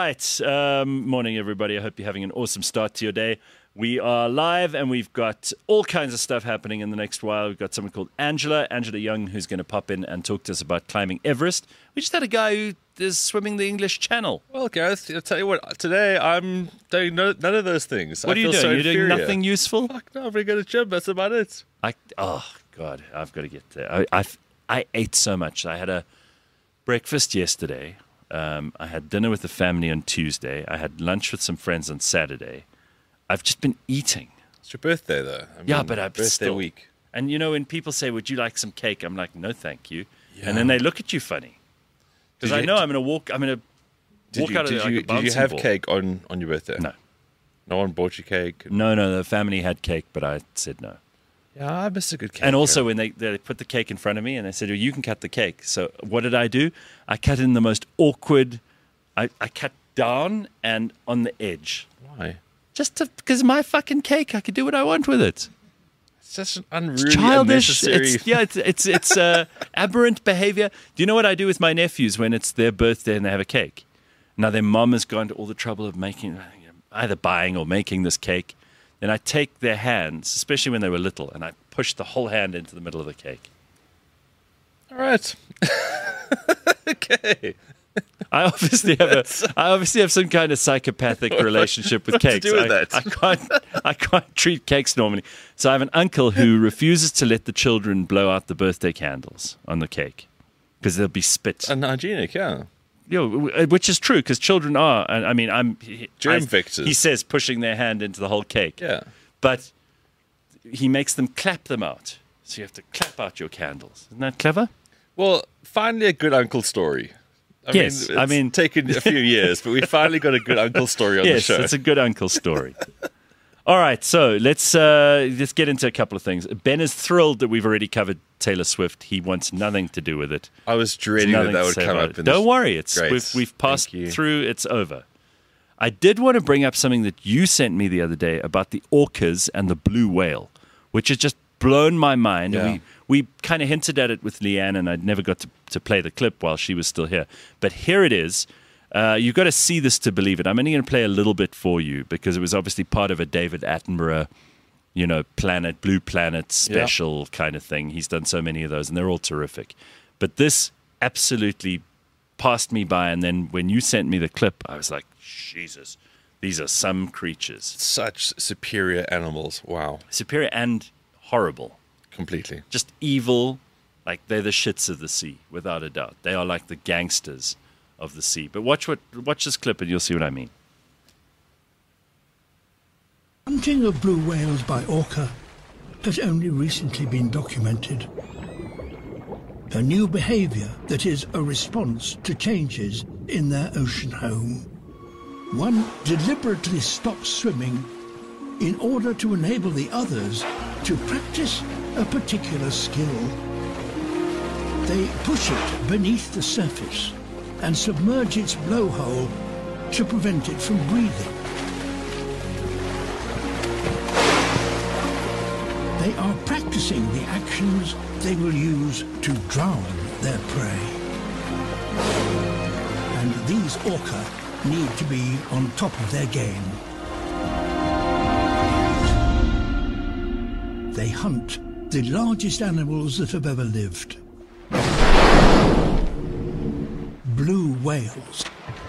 right. Morning, everybody. I hope you're having an awesome start to your day. We are live, and we've got all kinds of stuff happening in the next while. We've got someone called Angela Young, who's going to pop in and talk to us about climbing Everest. We just had a guy who is swimming the English Channel. Well, Gareth, I'll tell you what, today I'm doing none of those things. What are you doing? So You're inferior. doing nothing useful? Fuck no, I'm going to go to gym. That's about it. Oh, God, I've got to get there. I ate so much. I had a breakfast yesterday. I had dinner with the family on Tuesday. I had lunch with some friends on Saturday. I've just been eating. It's your birthday, though. But I'm birthday still week. And you know, when people say, "Would you like some cake?" I'm like, "No, thank you." Yeah. And then they look at you funny because I know I'm going to walk. I'm going to walk out of there like a Did you bouncing have ball. cake on your birthday? No. No one bought you cake? No. The family had cake, but I said no. Yeah, I miss a good cake. And also, when they put the cake in front of me, and they said, "Well, you can cut the cake." So what did I do? I cut in the most awkward. I cut down and on the edge. Why? Because my fucking cake, I could do what I want with it. It's such an unruly, Childish. unnecessary... It's aberrant behavior. Do you know what I do with my nephews when it's their birthday and they have a cake? Now their mom has gone to all the trouble of making, either buying or making this cake. Then I take their hands, especially when they were little, and I push the whole hand into the middle of the cake. All right. Okay. I obviously have some kind of psychopathic relationship with cakes. To do with that? I can't treat cakes normally. So I have an uncle who refuses to let the children blow out the birthday candles on the cake because there'll be spit. Unhygienic, yeah. Which is true because children are. I mean, Germ vectors. He says pushing their hand into the whole cake. Yeah. But he makes them clap them out. So you have to clap out your candles. Isn't that clever? Well, finally a good uncle story. Yes, It's taken a few years, but we finally got a good uncle story on the show. Yes, it's a good uncle story. All right, so let's get into a couple of things. Ben is thrilled that we've already covered Taylor Swift. He wants nothing to do with it. I was dreading that would come up. Don't worry, we've passed Thank you. through. It's over. I did want to bring up something that you sent me the other day about the orcas and the blue whale, which has just blown my mind. Yeah. We kind of hinted at it with Leanne, and I never got to play the clip while she was still here. But here it is. You've got to see this to believe it. I'm only going to play a little bit for you because it was obviously part of a David Attenborough, Blue Planet special kind of thing. He's done so many of those, and they're all terrific. But this absolutely passed me by, and then when you sent me the clip, I was like, Jesus, these are some creatures. Such superior animals. Wow. Superior and horrible. Completely. Just evil, like they're the shits of the sea, without a doubt. They are like the gangsters of the sea. But watch this clip and you'll see what I mean. Hunting of blue whales by orca has only recently been documented. A new behaviour that is a response to changes in their ocean home. One deliberately stops swimming in order to enable the others to practice a particular skill. They push it beneath the surface and submerge its blowhole to prevent it from breathing. They are practicing the actions they will use to drown their prey. And these orca need to be on top of their game. They hunt the largest animals that have ever lived. Blue whales.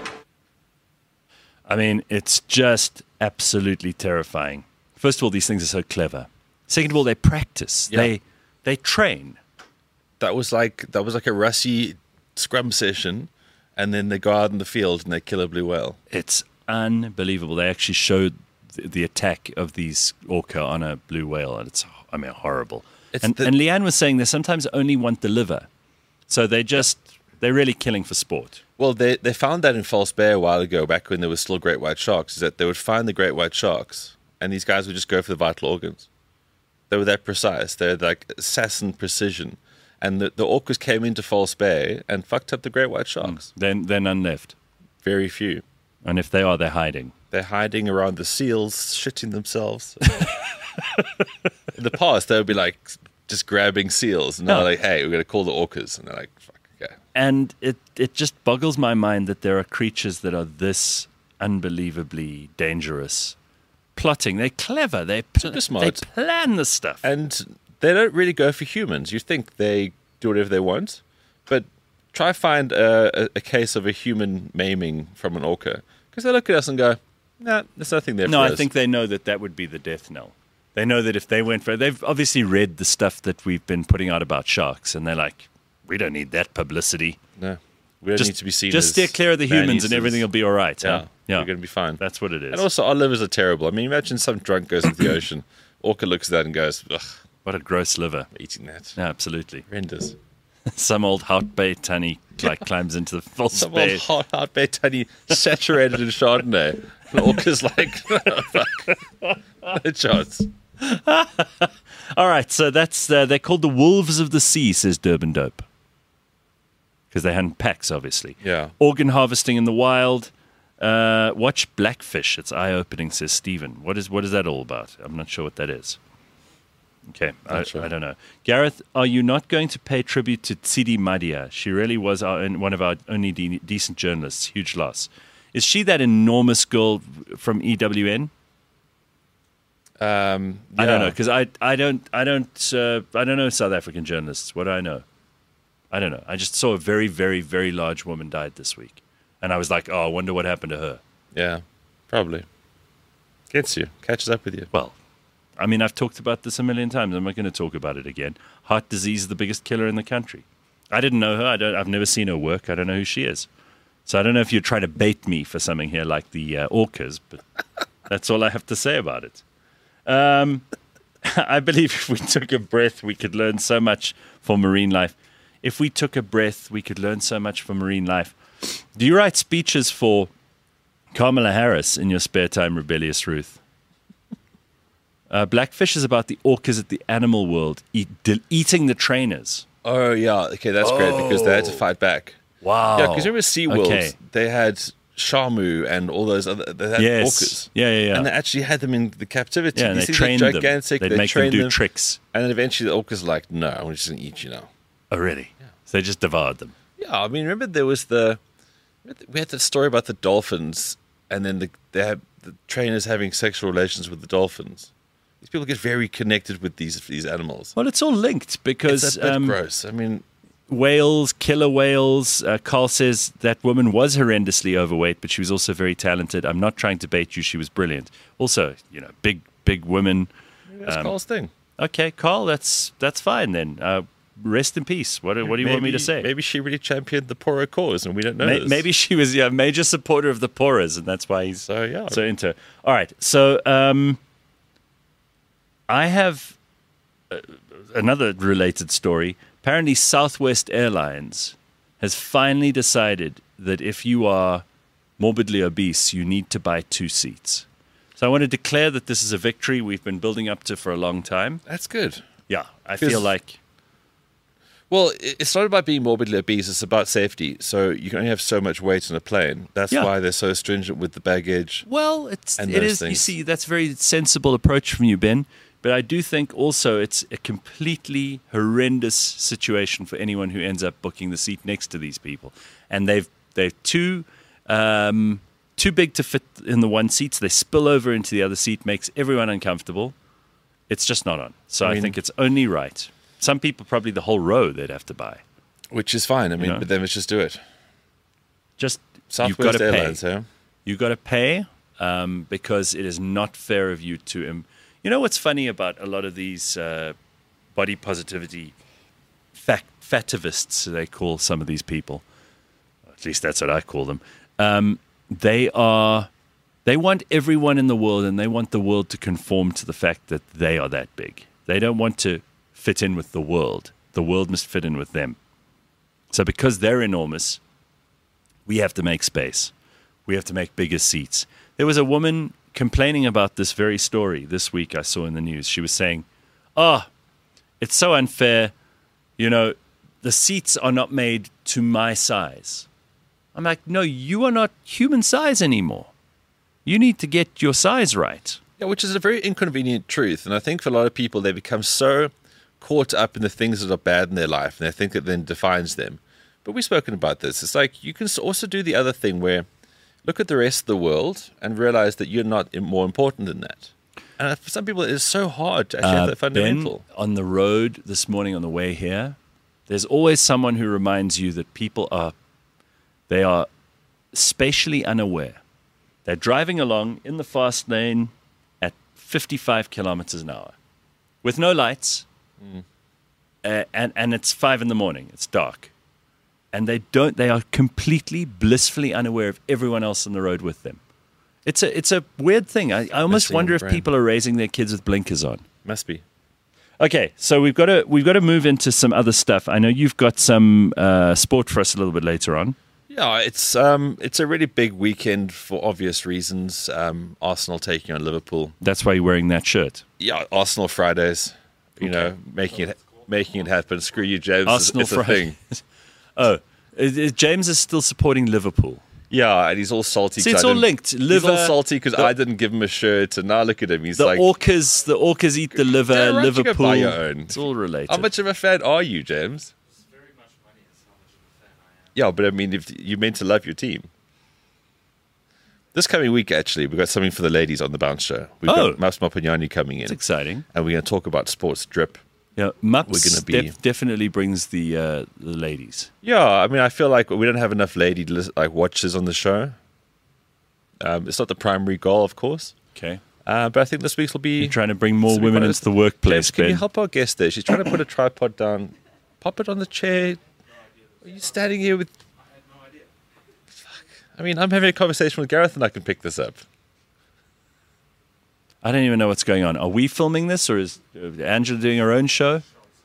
I mean, it's just absolutely terrifying. First of all, these things are so clever. Second of all, they practice. Yeah. They train. That was like a Russie scrum session, and then they go out in the field and they kill a blue whale. It's unbelievable. They actually showed the attack of these orca on a blue whale, and it's horrible. And Leanne was saying they sometimes only want the liver, so they're really killing for sport. Well, they found that in False Bay a while ago, back when there was still great white sharks, is that they would find the great white sharks, and these guys would just go for the vital organs. They were that precise. They're like assassin precision. And the orcas came into False Bay and fucked up the great white sharks. Then none left. Very few. And if they are, they're hiding. They're hiding around the seals, shitting themselves. In the past, they would be like just grabbing seals. And they're like, hey, we're going to call the orcas. And they're like, fuck, Okay. And it just boggles my mind that there are creatures that are this unbelievably dangerous. Plotting, they're clever, Super smart. they plan this stuff. And they don't really go for humans. You think they do whatever they want, but try find a case of a human maiming from an orca. Because they look at us and go, nah, there's nothing there for us. No, I think they know that would be the death knell. They know that if they went for it, they've obviously read the stuff that we've been putting out about sharks, and they're like, we don't need that publicity. No. We don't need to be seen Just as steer clear of the humans man-eaters. and everything will be all right. Yeah, Huh? Yeah. we're going to be fine. That's what it is. And also, our livers are terrible. I mean, imagine some drunk goes into the ocean. Orca looks at that and goes, ugh, What a gross liver. I'm eating that. Yeah, absolutely. Horrendous. Some old Hout Bay tunny climbs into the false Some bay. old hot bay tunny saturated in Chardonnay. And Orca's like, fuck. No chance. All right, so that's they're called the Wolves of the Sea, says Durban Dope. Because they hunt packs, obviously. Yeah. Organ harvesting in the wild. Watch Blackfish. It's eye-opening, says Stephen. What is that all about? I'm not sure what that is. Okay, I don't know. Gareth, are you not going to pay tribute to Tsidi Madia? She really was one of our only decent journalists. Huge loss. Is she that enormous girl from EWN? Yeah. I don't know, because I don't know South African journalists. What do I know? I don't know. I just saw a very, very, very large woman died this week. And I was like, oh, I wonder what happened to her. Yeah, probably. Gets you. Catches up with you. Well, I mean, I've talked about this a million times. I'm not going to talk about it again. Heart disease is the biggest killer in the country. I didn't know her. I've never seen her work. I don't know who she is. So I don't know if you're trying to bait me for something here like the orcas, but that's all I have to say about it. I believe if we took a breath, we could learn so much for marine life. If we took a breath, we could learn so much for marine life. Do you write speeches for Kamala Harris in your spare time, Rebellious Ruth? Blackfish is about the orcas at the animal world eating the trainers. Oh, yeah. Okay, that's great because they had to fight back. Wow. Yeah, because remember SeaWorld, Okay. they had Shamu and all those other, they had Yes. orcas. Yeah. And they actually had them in the captivity. Yeah, and These they things are trained them. gigantic. They'd They make them trained do tricks. And then eventually the orcas are like, no, I'm just going to eat you now. Oh, really? Yeah. So they just devoured them. Yeah, I mean, remember we had the story about the dolphins, and then they had the trainers having sexual relations with the dolphins. These people get very connected with these animals. Well, it's all linked because It's a bit gross. I mean, whales, killer whales. Carl says that woman was horrendously overweight, but she was also very talented. I'm not trying to bait you. She was brilliant. Also, big women. that's Carl's thing. Okay, Carl, that's fine then. Rest in peace. What do you want me to say? Maybe she really championed the poorer cause, and we don't know this. Maybe she was a major supporter of the poorers, and that's why he's So, yeah. so into. All right, so I have another related story. Apparently, Southwest Airlines has finally decided that if you are morbidly obese, you need to buy 2 seats. So I want to declare that this is a victory we've been building up to for a long time. That's good. Yeah, I feel like... Well, it's not about being morbidly obese. It's about safety. So you can only have so much weight on a plane. That's Yeah. why they're so stringent with the baggage. Well, And it those is. You things. see, that's a very sensible approach from you, Ben. But I do think also it's a completely horrendous situation for anyone who ends up booking the seat next to these people, and they're too big to fit in the one seat. So they spill over into the other seat, makes everyone uncomfortable. It's just not on. So I mean- think it's only right. Some people probably the whole row they'd have to buy. Which is fine. I mean, know? but then let's just do it. Just you've Southwest got to Airlines, pay. huh? You've got to pay because it is not fair of you to. You know what's funny about a lot of these body positivity fativists, they call some of these people. At least that's what I call them. They want everyone in the world, and they want the world to conform to the fact that they are that big. They don't want to fit in with the world. The world must fit in with them. So because they're enormous, we have to make space. We have to make bigger seats. There was a woman complaining about this very story this week I saw in the news. She was saying, it's so unfair. The seats are not made to my size. I'm like, no, you are not human size anymore. You need to get your size right. Yeah, which is a very inconvenient truth. And I think for a lot of people, they become so caught up in the things that are bad in their life, and they think it then defines them. But we've spoken about this. It's like you can also do the other thing where look at the rest of the world and realize that you're not more important than that. And for some people, it is so hard to actually have that fundamental. Ben, on the road this morning on the way here, there's always someone who reminds you that they are spatially unaware. They're driving along in the fast lane at 55 kilometers an hour with no lights, and it's 5 a.m. It's dark. And they are completely blissfully unaware of everyone else on the road with them. It's a weird thing. I almost wonder if people are raising their kids with blinkers on. Must be. Okay, so we've got to move into some other stuff. I know you've got some sport for us a little bit later on. Yeah, it's a really big weekend for obvious reasons. Arsenal taking on Liverpool. That's why you're wearing that shirt. Yeah, Arsenal Fridays. You know, making it happen. Screw you, James. Arsenal it's a thing. Oh, James is still supporting Liverpool. Yeah, and he's all salty. See, it's all linked. He's all salty because I didn't give him a shirt, and now look at him. He's the like orcas eat the liver. Yeah, right, Liverpool. you go buy your own. It's all related. How much of a fan are you, James? Very much money is how much of a fan I am. Yeah, but I mean, if you're meant to love your team. This coming week, actually, we've got something for the ladies on the Bounce Show. We've got Massimo Pugnani coming in. It's exciting. And we're going to talk about sports drip. Yeah, Mups We're gonna be definitely brings the ladies. Yeah, I mean, I feel like we don't have enough lady watchers on the show. It's not the primary goal, of course. Okay. But I think this week's will be... You're trying to bring more women into the workplace, James, can Ben. you help our guest there? She's trying to put a tripod down. Pop it on the chair. Are you standing here with... I had no idea. Fuck. I mean, I'm having a conversation with Gareth and I can pick this up. I don't even know what's going on. Are we filming this, or is Angela doing her own show?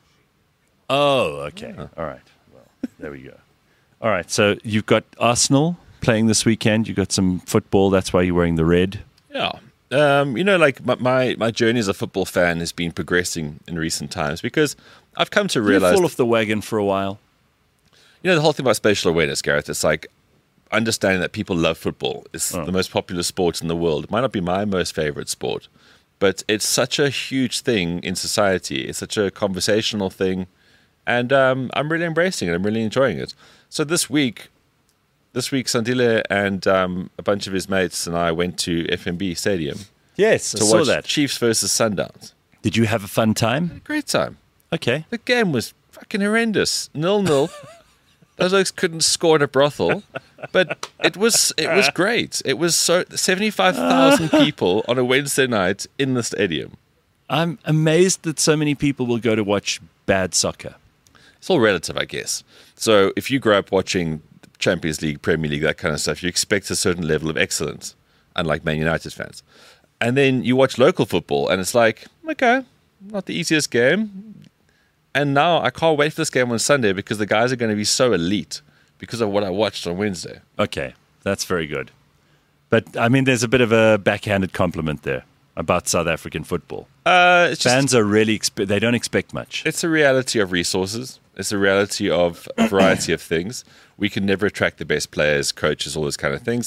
Oh, okay. All right. Well, there we go. All right. So you've got Arsenal playing this weekend. You've got some football. That's why you're wearing the red. Yeah. You know, like my journey as a football fan has been progressing in recent times because I've come to You realize... fall off the wagon for a while. You know, the whole thing about spatial awareness, Gareth, it's like understanding that people love football. It's the most popular sport in the world. It might not be my most favorite sport, but it's such a huge thing in society. It's such a conversational thing, and I'm really embracing it. I'm really enjoying it. So this week Sandile and a bunch of his mates and I went to FNB Stadium Yes, to watch Chiefs versus Sundowns. Did you have a fun time? Great time. Okay. The game was fucking horrendous. 0-0. Those oaks couldn't score in a brothel, but it was great. It was 75,000 people on a Wednesday night in the stadium. I'm amazed that so many people will go to watch bad soccer. It's all relative, I guess. So if you grow up watching Champions League, Premier League, that kind of stuff, you expect a certain level of excellence, unlike Man United fans. And then you watch local football, and it's like, okay, not the easiest game. And now I can't wait for this game on Sunday because the guys are going to be so elite because of what I watched on Wednesday. Okay, that's very good. But, I mean, there's a bit of a backhanded compliment there about South African football. It's just, Fans are really, they don't expect much. it's a reality of resources. It's a reality of a variety of things. We can never attract the best players, coaches, all those kind of things.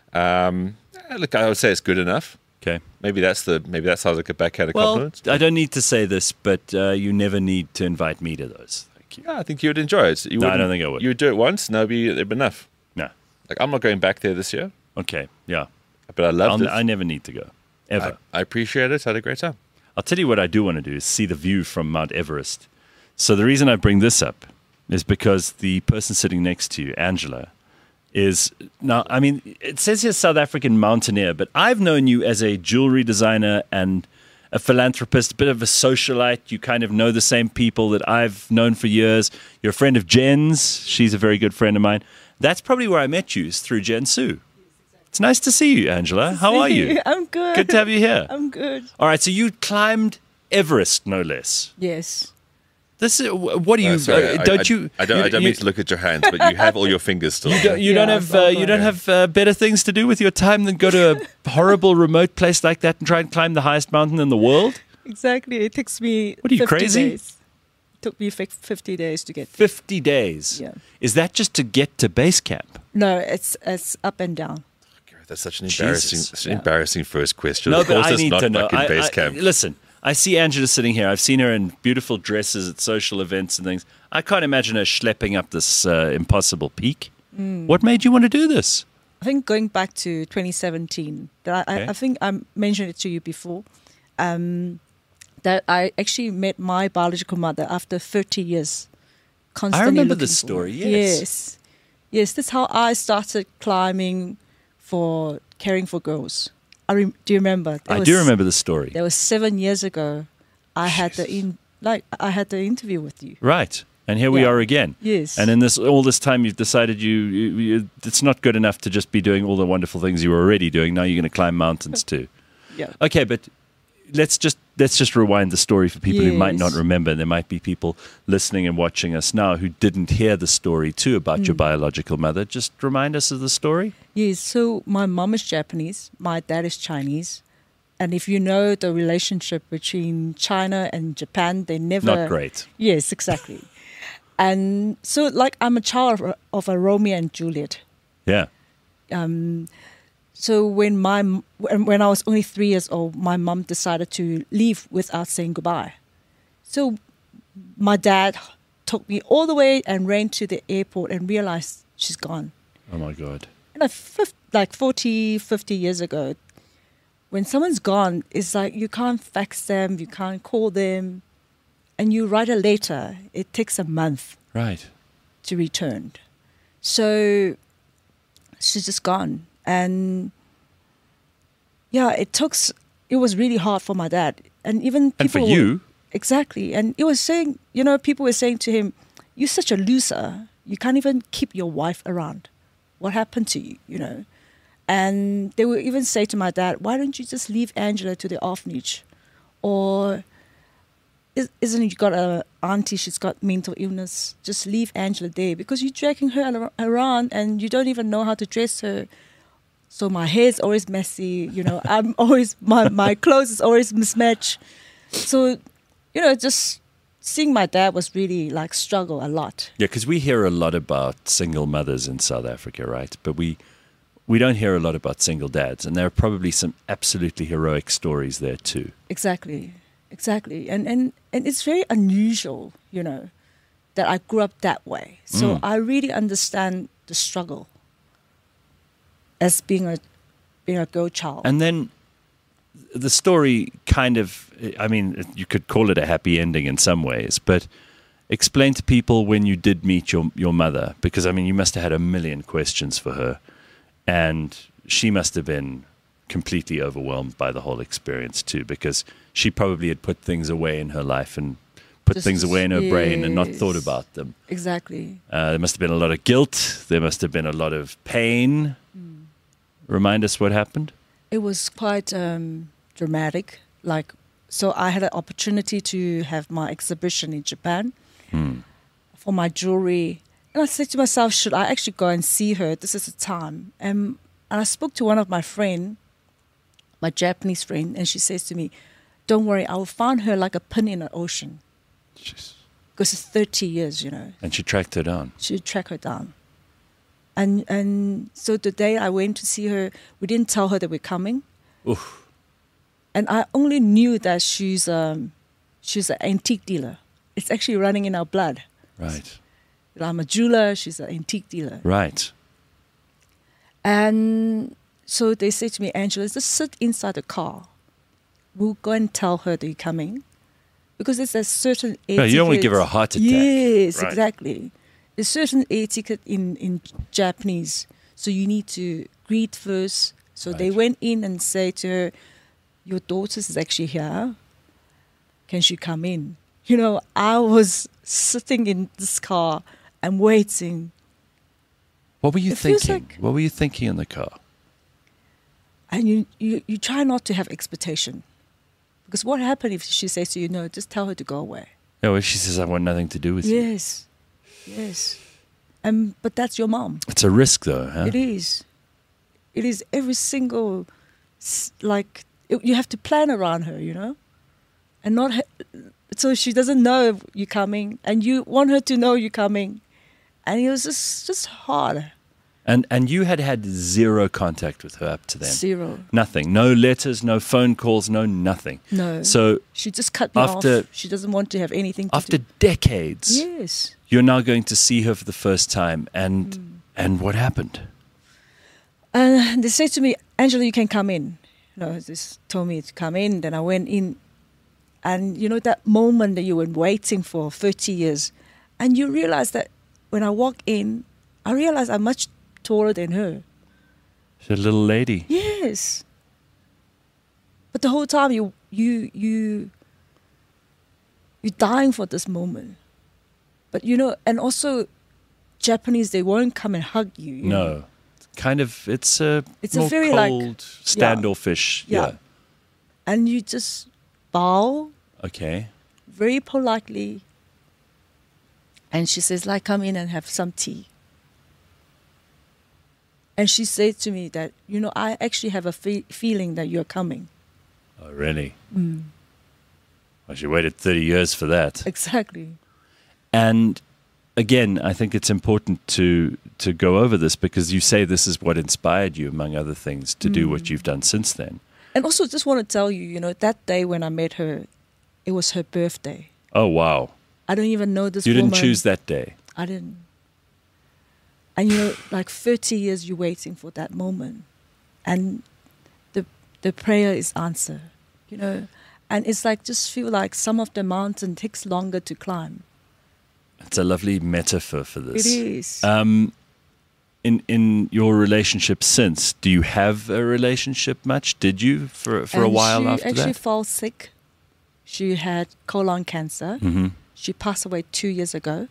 Look, I would say it's good enough. Okay. Maybe that sounds like a backhanded Well, compliment. I don't need to say this, but you never need to invite me to those. Thank you. Yeah, I think you would enjoy it. No, I don't think I would. You would do it once, and it'd be enough. No. Like, I'm not going back there this year, Okay. Yeah. but I loved it. I never need to go. Ever. I appreciate it. I had a great time. I'll tell you what I do want to do is see the view from Mount Everest. So the reason I bring this up is because the person sitting next to you, Angela, is now, I mean, it says here South African mountaineer, but I've known you as a jewelry designer and a philanthropist, a bit of a socialite. You kind of know the same people that I've known for years. You're a friend of Jen's. She's a very good friend of mine. That's probably where I met you, is through Jen Sue. It's nice to see you, Angela. How are you? I'm good. Good to have you here. I'm good. All right, so you climbed Everest, no less. Yes. This is what do you? Sorry, don't you? I don't mean to look at your hands, but you have all your fingers still. You don't have better things to do with your time than go to a horrible remote place like that and try and climb the highest mountain in the world. Exactly. It takes me. What are you, 50 crazy? Days. It took me 50 days to get. 50 days. Yeah. Is that just to get to base camp? No, it's up and down. That's such an Jesus. embarrassing first question. No, Of but course, I it's need not to know. fucking base camp. Listen, I see Angela sitting here. I've seen her in beautiful dresses at social events and things. I can't imagine her schlepping up this impossible peak. What made you want to do this? I think going back to 2017, that I think I mentioned it to you before, that I actually met my biological mother after 30 years. Constantly I remember looking this for story, her. yes. Yes, that's how I started climbing for caring for girls. Do you remember? I do remember the story. That was 7 years ago. I had the interview with you. Right. And here we Yeah. are again. Yes. And in all this time, you've decided it's not good enough to just be doing all the wonderful things you were already doing. Now you're going to climb mountains too. Yeah. Okay, but let's just rewind the story for people who might not Yes. remember. There might be people listening and watching us now who didn't hear the story too about your biological mother. Just remind us of the story. Yes, so my mom is Japanese, my dad is Chinese. And if you know the relationship between China and Japan, they never... Not great. Yes, exactly. And so, like, I'm a child of a Romeo and Juliet. Yeah. So when I was only 3 years old, my mom decided to leave without saying goodbye. So my dad took me all the way and ran to the airport and realized she's gone. Oh, my God. And like 40, 50 years ago, when someone's gone, it's like you can't fax them, you can't call them, and you write a letter. It takes a month Right. to return. So she's just gone. And yeah, it was really hard for my dad. And even people And for you. Exactly. And it was saying, people were saying to him, "You're such a loser. You can't even keep your wife around. What happened to you, And they would even say to my dad, "Why don't you just leave Angela to the orphanage? Or isn't you got an auntie, she's got mental illness, just leave Angela there because you're dragging her around and you don't even know how to dress her." So my hair's always messy, I'm always, my clothes is always mismatched. So, just seeing my dad was really like struggle a lot. Yeah, because we hear a lot about single mothers in South Africa, right? But we don't hear a lot about single dads. And there are probably some absolutely heroic stories there too. Exactly. And it's very unusual, that I grew up that way. So I really understand the struggle as being a girl child. And then the story kind of, I mean, you could call it a happy ending in some ways, but explain to people when you did meet your mother, because, I mean, you must have had a million questions for her, and she must have been completely overwhelmed by the whole experience too, because she probably had put things away in her life and put things away in her brain and not thought about them. Exactly. There must have been a lot of guilt. There must have been a lot of pain. Remind us what happened. It was quite dramatic. So I had an opportunity to have my exhibition in Japan for my jewelry. And I said to myself, should I actually go and see her? This is the time. And I spoke to one of my friends, my Japanese friend, and she says to me, "Don't worry, I will find her like a pin in the ocean." Jeez. Because it's 30 years, And she tracked her down. She tracked her down. And so the day I went to see her, we didn't tell her that we're coming. Oof. And I only knew that she's an antique dealer. It's actually running in our blood. Right. I'm a jeweler, she's an antique dealer. Right. And so they said to me, "Angela, just sit inside the car. We'll go and tell her that you're coming." Because there's a certain etiquette. No, you don't want to give her a heart attack. Yes, Right. exactly. There's certain etiquette in Japanese. So you need to greet first. So they Right. went in and say to her, "Your daughter is actually here. Can she come in?" I was sitting in this car and waiting. What were you It feels thinking? like- What were you thinking in the car? And you try not to have expectation. Because what happened if she says to you, "No, just tell her to go away"? No, if she says, "I want nothing to do with you." Yes. But that's your mom. It's a risk, though, huh? It is. It is every single, you have to plan around her, and not, so she doesn't know you're coming, and you want her to know you're coming, and it was just hard. And you had zero contact with her up to then. Zero. Nothing. No letters, no phone calls, no nothing. No. So She just cut me after- off. She doesn't want to have anything to after do. decades, Yes. you're now going to see her for the first time. And what happened? And they said to me, Angela, you can come in. This told me to come in. Then I went in. And that moment that you were waiting for 30 years. And you realize that when I walk in, I realize I'm much taller than her. She's a little lady. Yes. But the whole time you're dying for this moment. But and also Japanese, they won't come and hug you. you know. No. It's a It's a more very, cold, standoffish. Yeah. And you just bow Okay. very politely. And she says, come in and have some tea. And she said to me that, I actually have a feeling that you're coming. Oh, really? Well, she waited 30 years for that. Exactly. And again, I think it's important to go over this because you say this is what inspired you, among other things, to do what you've done since then. And also just want to tell you, that day when I met her, it was her birthday. Oh, wow. I don't even know this You woman. didn't choose that day. I didn't. And 30 years you're waiting for that moment. And the prayer is answered, And it's just feel like some of the mountain takes longer to climb. It's a lovely metaphor for this. It is. In your relationship since, do you have a relationship much? Did you for a while after She actually that? fell sick. She had colon cancer. Mm-hmm. She passed away 2 years ago.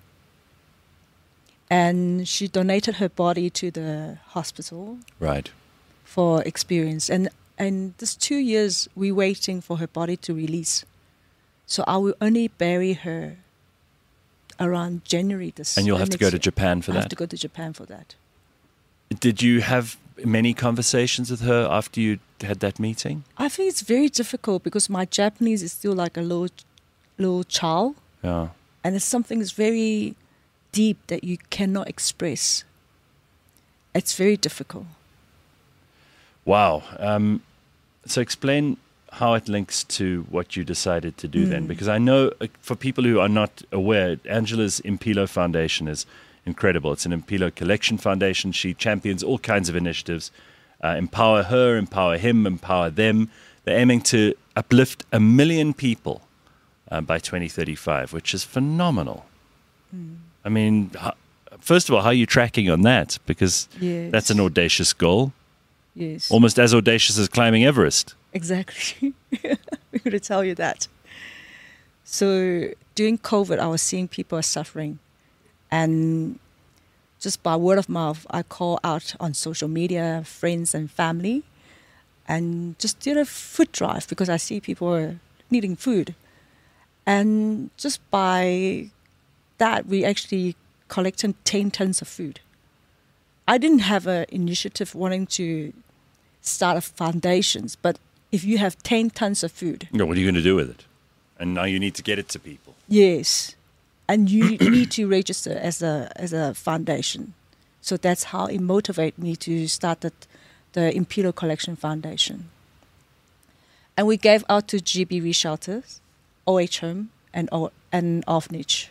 And she donated her body to the hospital Right. for experience. And this 2 years, we're waiting for her body to release. So I will only bury her around January this And you'll have to next go to year. Japan for I that? have to go to Japan for that. Did you have many conversations with her after you had that meeting? I think it's very difficult because my Japanese is still like a little child. Yeah. And it's something that's very deep that you cannot express. It's very difficult. Wow. So explain how it links to what you decided to do then. Because I know for people who are not aware, Angela's Impilo Foundation is incredible. It's an Impilo Collection Foundation. She champions all kinds of initiatives. Empower her, empower him, empower them. They're aiming to uplift 1 million people by 2035, which is phenomenal. I mean, first of all, how are you tracking on that? Because Yes. that's an audacious goal, Yes. almost as audacious as climbing Everest. Exactly. We're going to tell you that. So during COVID, I was seeing people are suffering. And just by word of mouth, I call out on social media, friends and family, and just did a food drive because I see people are needing food. And just by that, we actually collected 10 tons of food. I didn't have an initiative wanting to start a foundations, but if you have 10 tons of food, What are you going to do with it? And now you need to get it to people. yes, and you need to register as a foundation. So that's how it motivated me to start the Impilo Collection Foundation. And we gave out to GBV shelters, OH Home, and orphanage.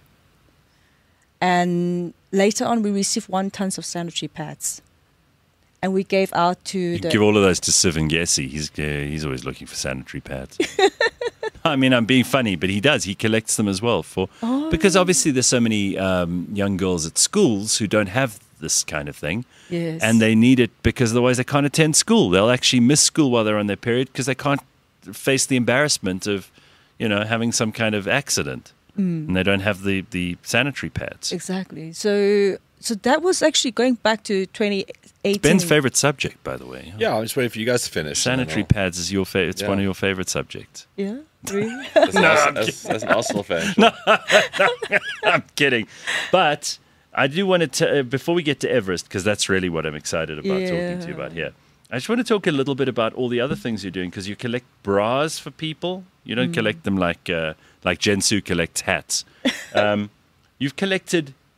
And later on, we received 1 ton of sanitary pads. And we gave out to You the... give all of those to Sivan Gessi. He's always looking for sanitary pads. I mean, I'm being funny, but he does. He collects them as well because obviously there's so many young girls at schools who don't have this kind of thing. Yes. And they need it because otherwise they can't attend school. They'll actually miss school while they're on their period because they can't face the embarrassment of, having some kind of accident. And they don't have the sanitary pads. Exactly. So that was actually going back to 2018. Ben's favorite subject, by the way. Yeah, I'm just waiting for you guys to finish. Sanitary pads is your favorite. It's Yeah. one of your favorite subjects. Yeah, really? As an Arsenal fan. I'm kidding. But I do want to, before we get to Everest, because that's really what I'm excited about talking to you about here. I just want to talk a little bit about all the other things you're doing, because you collect bras for people. You don't collect them like Jensu collects hats. You've collected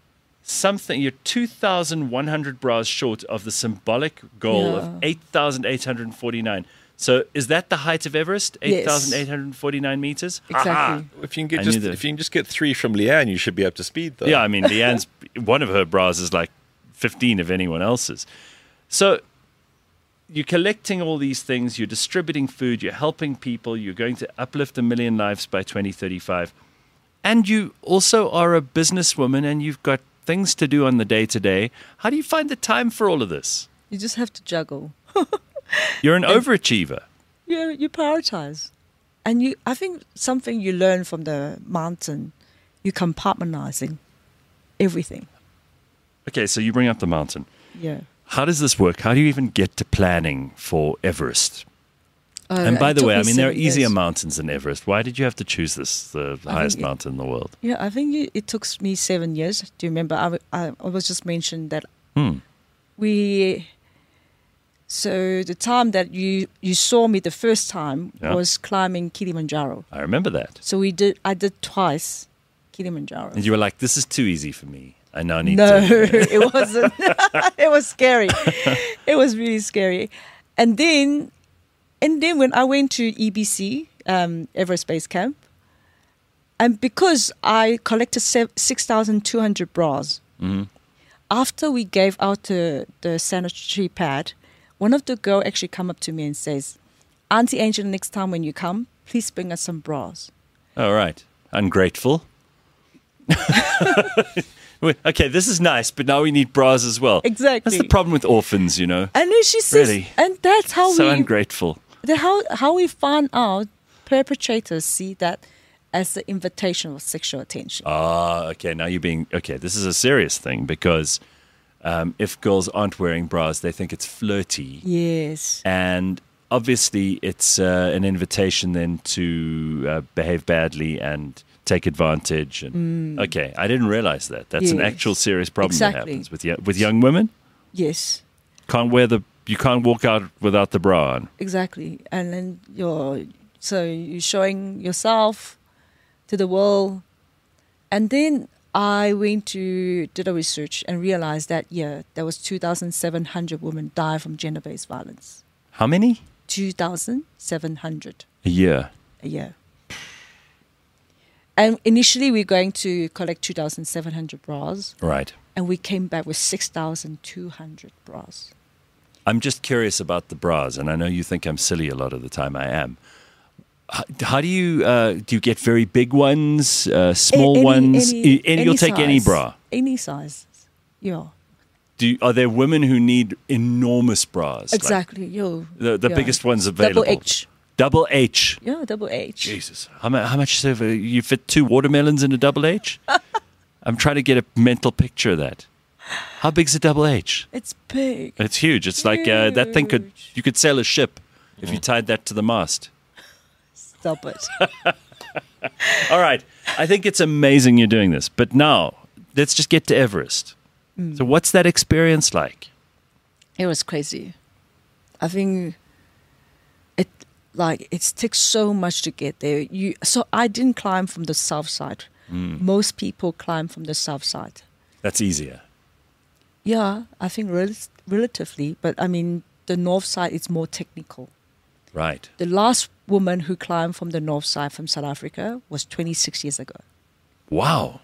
something. You're 2,100 bras short of the symbolic goal of 8,849. So is that the height of Everest? Yes. 8,849 meters? Exactly. If you can I get knew that. if you can just get 3 from Leanne, you should be up to speed though. Yeah, I mean, Leanne's, one of her bras is like 15 of anyone else's. So you're collecting all these things, you're distributing food, you're helping people, you're going to uplift 1 million lives by 2035. And you also are a businesswoman and you've got things to do on the day-to-day. How do you find the time for all of this? You just have to juggle. You're an overachiever. You prioritize. And I think something you learn from the mountain, you compartmentalizing everything. Okay, so you bring up the mountain. Yeah. How does this work? How do you even get to planning for Everest? And by it the took way, me I mean, there are 7 easier years. mountains than Everest. Why did you have to choose this, the highest it- mountain in the world? Yeah, I think it took me 7 years. Do you remember? I was just mentioned that So the time that you saw me the first time Yeah. was climbing Kilimanjaro. I remember that. So I did twice Kilimanjaro. And you were like, this is too easy for me. I now need No, to. it wasn't. It was scary. It was really scary. And then when I went to EBC, Everest Base Camp, and because I collected 6,200 bras, after we gave out the sanitary pad, one of the girls actually come up to me and says, Auntie Angel, next time when you come, please bring us some bras. All right. Ungrateful. Wait, okay, this is nice, but now we need bras as well. Exactly. That's the problem with orphans, you know. And then she says, Really? and that's how So we ungrateful. how we found out perpetrators see that as the invitation of sexual attention. Ah, okay. Now you're being okay. This is a serious thing because if girls aren't wearing bras, they think it's flirty, Yes. and obviously it's an invitation then to behave badly and take advantage. And okay, I didn't realize that. That's an Yes. actual serious problem that Exactly. happens with young women. Yes. You can't walk out without the bra on. Exactly. And then you're showing yourself to the world. And then I did a research and realized that there was 2,700 women die from gender-based violence. How many? 2,700 A year. a year. And initially we're going to collect 2,700 bras, Right. and we came back with 6,200 bras. I'm just curious about the bras, and I know you think I'm silly a lot of the time. I am. How do you get very big ones, small ones? You'll take any size. bra. Any size. Yeah. Are there women who need enormous bras? Like Exactly. the yeah. biggest ones available. Double H. Double H. Yeah, double H. Jesus. How much you fit 2 watermelons in a double H? I'm trying to get a mental picture of that. How big's a double H? It's big. It's huge. It's like that thing Huge. you could sail a ship if you tied that to the mast. Stop it. All right. I think it's amazing you're doing this. But now, let's just get to Everest. So what's that experience like? It was crazy. I think it takes so much to get there. So I didn't climb from the south side. Most people climb from the south side. That's easier. Yeah, I think relatively. But I mean, the north side is more technical. Right. The last woman who climbed from the north side from South Africa was 26 years ago. Wow.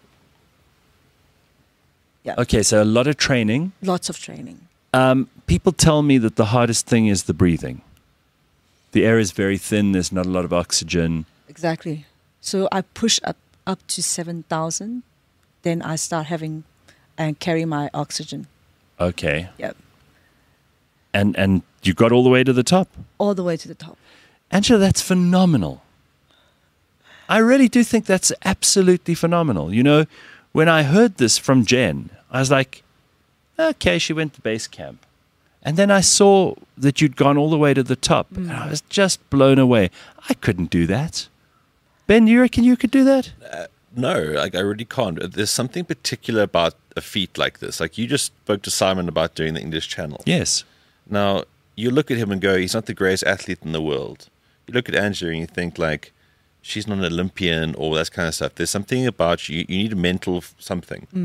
Yeah. Okay, so a lot of training. Lots of training. People tell me that the hardest thing is the breathing. The air is very thin. There's not a lot of oxygen. Exactly. So I push up to 7,000. Then I start having and carry my oxygen. Okay. Yep. And you got all the way to the top. All the way to the top. Angela, that's phenomenal. I really do think that's absolutely phenomenal. You know, when I heard this from Jen, I was like, okay, she went to base camp. And then I saw that you'd gone all the way to the top. And I was just blown away. I couldn't do that. Ben, you reckon you could do that? No, like I really can't. There's something particular about a feat like this. Like you just spoke to Simon about doing the English Channel. Yes. Now, you look at him and go, he's not the greatest athlete in the world. You look at Angela and you think like, she's not an Olympian or that kind of stuff. There's something about you. You need a mental something.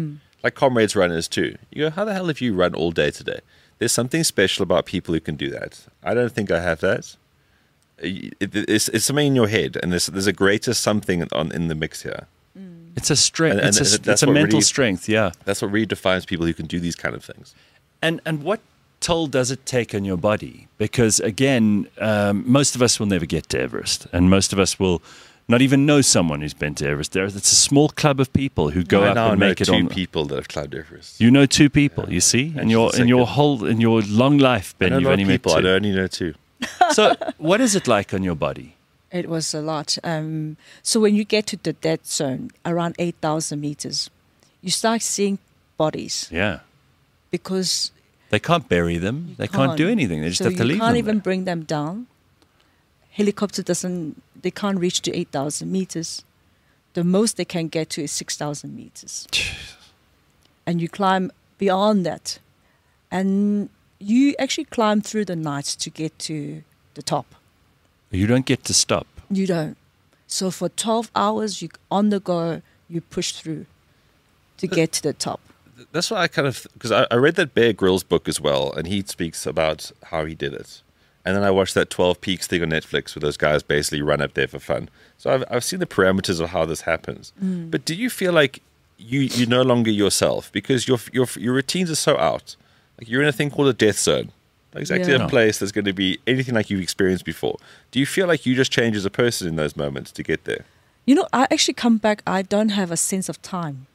like comrades runners too. You go, how the hell have you run all day today? There's something special about people who can do that. I don't think I have that. It's something in your head, and there's a greater something in the mix here. It's a strength. And It's a mental strength. Yeah. That's what really defines people who can do these kind of things. And what toll does it take on your body? Because again, most of us will never get to Everest, and most of us will not even know someone who's been to Everest. It's a small club of people who go up and make it on. I know 2 people that have climbed Everest. You know 2 people. You see, in your long life, Ben, you've only met 2. I only know 2. So, what is it like on your body? It was a lot. So when you get to the dead zone, around 8,000 meters, you start seeing bodies. Yeah. Because they can't bury them. They can't do anything. They just have to leave them. You can't even bring them down. Helicopter they can't reach to 8,000 meters. The most they can get to is 6,000 meters. And you climb beyond that. And you actually climb through the night to get to the top. You don't get to stop. You don't. So for 12 hours, you on the go, you push through to get to the top. That's what I kind of, because I read that Bear Grylls book as well, and he speaks about how he did it. And then I watched that 12 Peaks thing on Netflix where those guys basically run up there for fun. So I've seen the parameters of how this happens. But do you feel like you're no longer yourself because your routines are so out? Like you're in a thing called a death zone. Exactly a place that's going to be anything like you've experienced before. Do you feel like you just change as a person in those moments to get there? You know, I actually come back, I don't have a sense of time.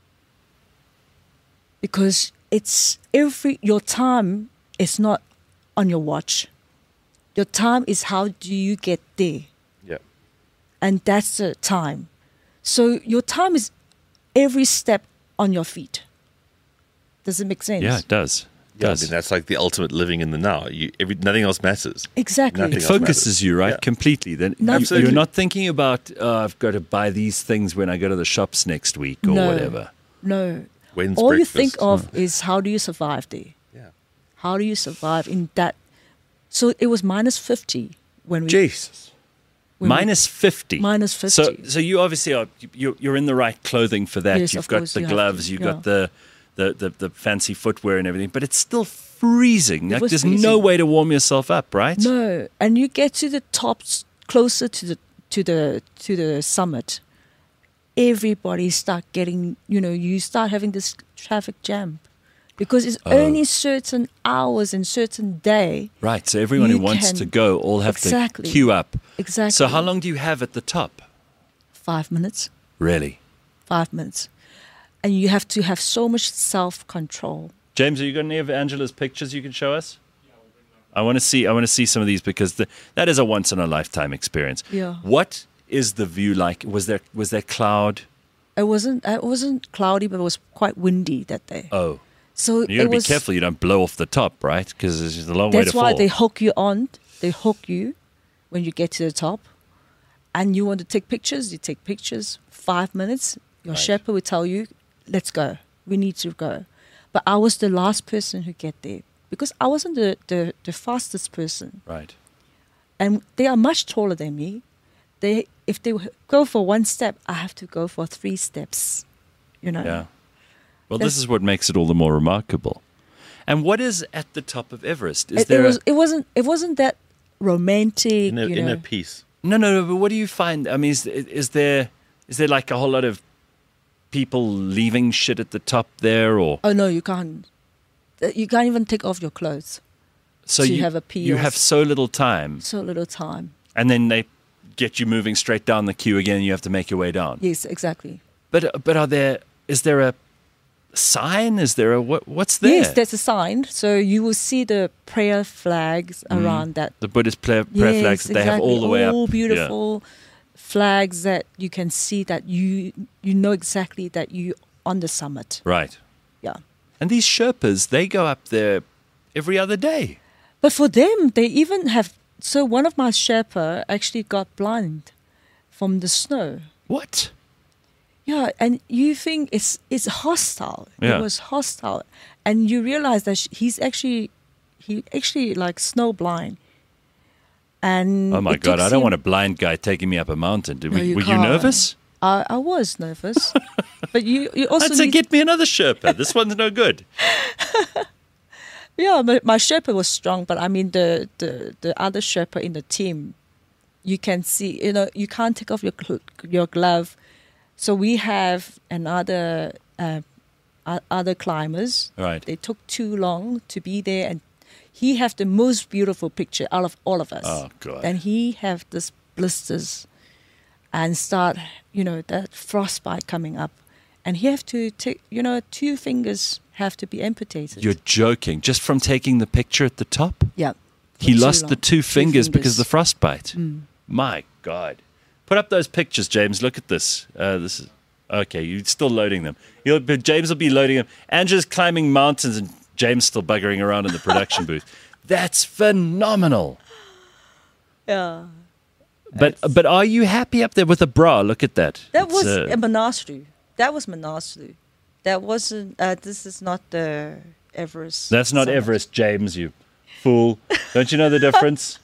Because your time is not on your watch. Your time is how do you get there. Yeah. And that's the time. So your time is every step on your feet. Does it make sense? Yeah, it does. Yeah, I mean, that's like the ultimate living in the now. Nothing else matters. Exactly. It focuses you, right? Yeah. Completely. Then Absolutely. You're not thinking about, I've got to buy these things when I go to the shops next week or whatever. No. When's All breakfast? you think of is how do you survive there? Yeah. How do you survive in that? So it was minus 50 when we... Jesus. Minus 50. Minus 50. So you obviously are, you're in the right clothing for that. Yes, You've of got course the you have gloves, to, you've got the fancy footwear and everything, but it's still freezing. Like there's no freezing. way to warm yourself up, right? No, and you get to the tops, closer to the summit. Everybody start getting, you start having this traffic jam because it's only certain hours and certain day. Right, so everyone who wants to go all have to queue up. Exactly. So how long do you have at the top? 5 minutes. Really? 5 minutes. And you have to have so much self-control. James, have you got any of Angela's pictures you can show us? I want to see some of these because that is a once in a lifetime experience. Yeah. What is the view like? Was there cloud? It wasn't cloudy, but it was quite windy that day. Oh. So you got to be careful you don't blow off the top, right? Because there's a long way to fall. That's why they hook you on. They hook you when you get to the top. And you want to take pictures, you take pictures. 5 minutes. Your Sherpa will tell you, let's go. We need to go. But I was the last person who get there because I wasn't the fastest person. Right. And they are much taller than me. If they go for 1 step, I have to go for 3 steps. Yeah. Well, this is what makes it all the more remarkable. And what is at the top of Everest? It wasn't that romantic. Inner peace. No. But what do you find? I mean, is there like a whole lot of people leaving shit at the top there, or? Oh no, you can't. You can't even take off your clothes. So you have a pee. You have so little time. So little time. And then they get you moving straight down the queue again. And you have to make your way down. Yes, exactly. But is there a sign? Is there what's there? Yes, there's a sign. So you will see the prayer flags around that. The Buddhist prayer flags that they have all the way up. All beautiful flags that you can see that you know exactly that you on the summit. Right. Yeah. And these Sherpas, they go up there every other day. But for them, they even have. So one of my Sherpa actually got blind from the snow. What? Yeah, and you think it's hostile. Yeah. It was hostile, and you realize that he actually like snow blind. And oh my God! I don't want a blind guy taking me up a mountain. Were you nervous? I was nervous, but you also I'd say, need- get me another Sherpa. This one's no good. Yeah, my Sherpa was strong, but I mean the other Sherpa in the team, you can see, you can't take off your glove. So we have another other climbers. Right. They took too long to be there, and he have the most beautiful picture out of all of us. Oh, God. And he have this blisters, and start that frostbite coming up, and he have to take 2 fingers have to be amputated. You're joking. Just from taking the picture at the top? Yeah. He For too lost long. the 2 fingers because of the fingers. frostbite. My God. Put up those pictures, James. Look at this. This is okay. You're still loading them. James will be loading them. Angela's climbing mountains and James still buggering around in the production booth. That's phenomenal. Yeah. But are you happy up there with a bra? Look at that. That It's, was a Manaslu. That was Manaslu. That wasn't. This is not the Everest. That's not summit. Everest, James, you fool. Don't you know the difference?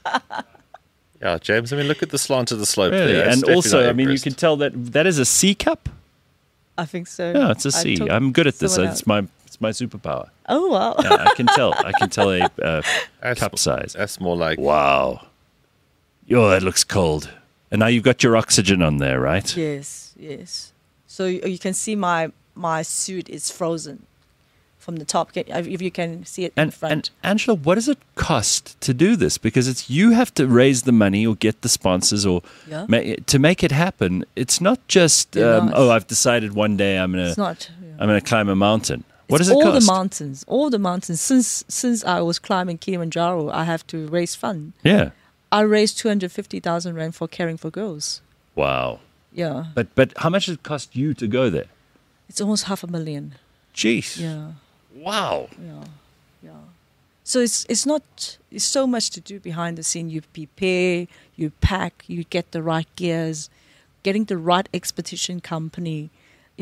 Yeah, James, I mean, look at the slant of the slope Really? there. It's And definitely also, not I mean, you Everest. can tell that is a C cup. I think so. Yeah, it's a I C. took I'm good at this. someone It's else. my superpower. Oh wow. Yeah, I can tell. I can tell a That's- cup size. That's more like Wow. Yo, that looks cold. And now you've got your oxygen on there, right? Yes. Yes. So you can see my suit is frozen from the top. If you can see it in And front. Angela, what does it cost to do this? Because you have to raise the money or get the sponsors or Yeah. to make it happen. It's not just They're not. I've decided one day I'm It's gonna not. climb a mountain. What It's does it all cost? all the mountains. Since I was climbing Kilimanjaro, I have to raise fund. Yeah. I raised 250,000 rand for caring for girls. Wow. Yeah, But how much does it cost you to go there? it's almost 500,000. Jeez. Yeah, Wow. yeah. So it's not. It's so much to do behind the scene. You prepare, you pack, you get the right gears, getting the right expedition company.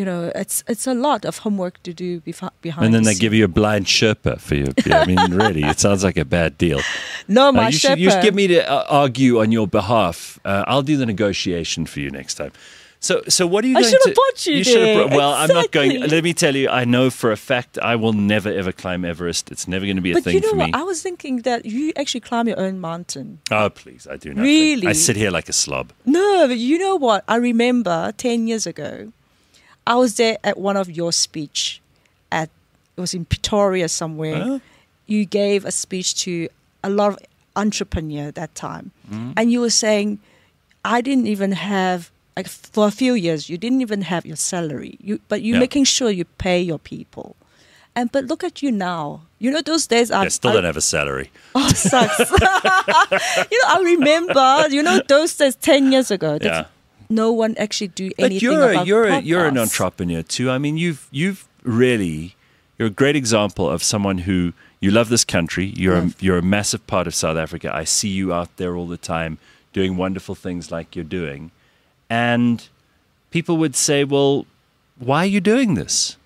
It's a lot of homework to do behind. And then the they give you a blind Sherpa for you. I mean, really, it sounds like a bad deal. No, my you Sherpa. should get me to argue on your behalf. I'll do the negotiation for you next time. So what are you I going should to... have brought you should have there. well, I'm not going... Exactly. Let me tell you, I know for a fact I will never, ever climb Everest. It's never going to be a But thing you know for me. what? I was thinking that you actually climb your own mountain. Oh, please, I do not. Really? I sit here like a slob. No, but you know what? I remember 10 years ago, I was there at one of your speech it was in Pretoria somewhere. Huh? You gave a speech to a lot of entrepreneurs that time. Mm. And you were saying, I didn't even have, like for a few years, you didn't even have your salary. But you're Yeah. making sure you pay your people. But look at you now. Those days I still don't have a salary. Oh, sucks. I remember, those days 10 years ago. Yeah. No one actually do But anything you're about you're an podcasts. entrepreneur too. I mean, you're a great example of someone who you love this country. You're a massive part of South Africa. I see you out there all the time doing wonderful things like you're doing, and people would say, "Well, why are you doing this?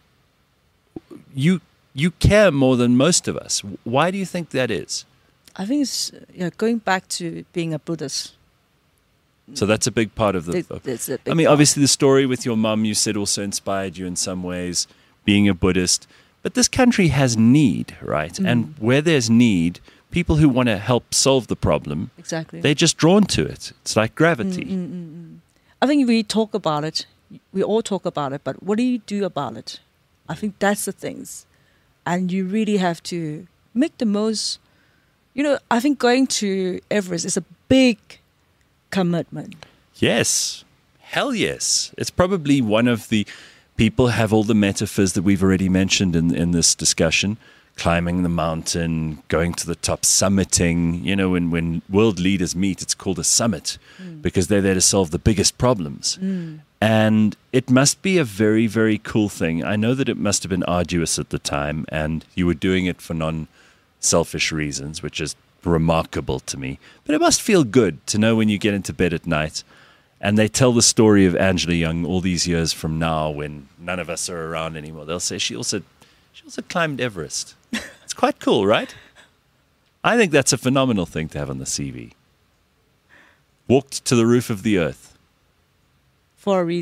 You care more than most of us. Why do you think that is?" I think it's going back to being a Buddhist. So that's a big part of the. That's a I big mean, part. obviously, the story with your mum, you said, also inspired you in some ways, being a Buddhist. But this country has need, right? And where there's need, people who want to help solve the problem, Exactly. they're just drawn to it. It's like gravity. I think we talk about it. We all talk about it. But what do you do about it? I think that's the things. And you really have to make the most. I think going to Everest is a big commitment. Yes. Hell yes. It's probably one of the people have all the metaphors that we've already mentioned in this discussion. Climbing the mountain, going to the top, summiting. When world leaders meet, it's called a summit because they're there to solve the biggest problems. And it must be a very, very cool thing. I know that it must have been arduous at the time, and you were doing it for non-selfish reasons, which is remarkable to me. But it must feel good to know when you get into bed at night and they tell the story of Angela Young all these years from now when none of us are around anymore. They'll say she also climbed Everest. It's quite cool, right? I think that's a phenomenal thing to have on the CV. Walked to the roof of the earth. For a reason.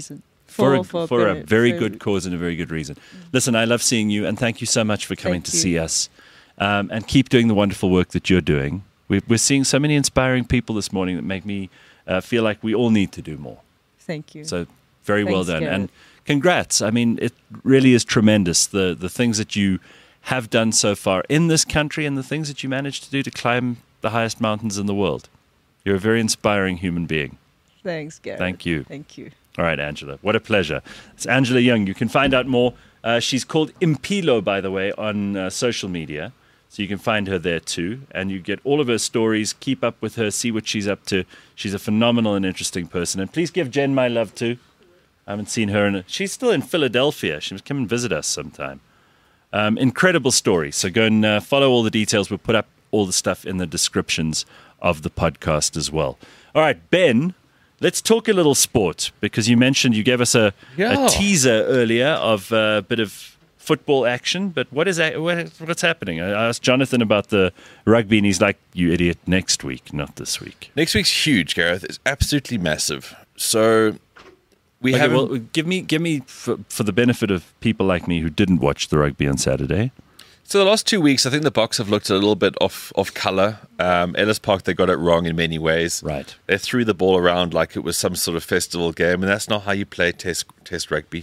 for a benefit. very So- good cause and a very good reason. Listen, I love seeing you, and thank you so much for coming Thank to you. see us. And keep doing the wonderful work that you're doing. We're seeing so many inspiring people this morning that make me feel like we all need to do more. Thank you. So very well Thanks, done. Gareth. And congrats. I mean, it really is tremendous, the things that you have done so far in this country and the things that you managed to do to climb the highest mountains in the world. You're a very inspiring human being. Thanks, Gareth. Thank you. Thank you. All right, Angela. What a pleasure. It's Angela Young. You can find out more. She's called Impilo, by the way, on social media. So you can find her there too. And you get all of her stories. Keep up with her. See what she's up to. She's a phenomenal and interesting person. And please give Jen my love too. I haven't seen her. She's still in Philadelphia. She must come and visit us sometime. Incredible story. So go and follow all the details. We'll put up all the stuff in the descriptions of the podcast as well. All right, Ben, let's talk a little sport, because you mentioned, you gave us a teaser earlier of a bit of football action, but what's happening? I asked Jonathan about the rugby, and he's like, you idiot, next week, not this week. Next week's huge, Gareth. It's absolutely massive. So we Okay, have well, give me for the benefit of people like me who didn't watch the rugby on Saturday. So the last 2 weeks, I think the Boks have looked a little bit off colour. Ellis Park, they got it wrong in many ways. Right. They threw the ball around like it was some sort of festival game, and that's not how you play test rugby.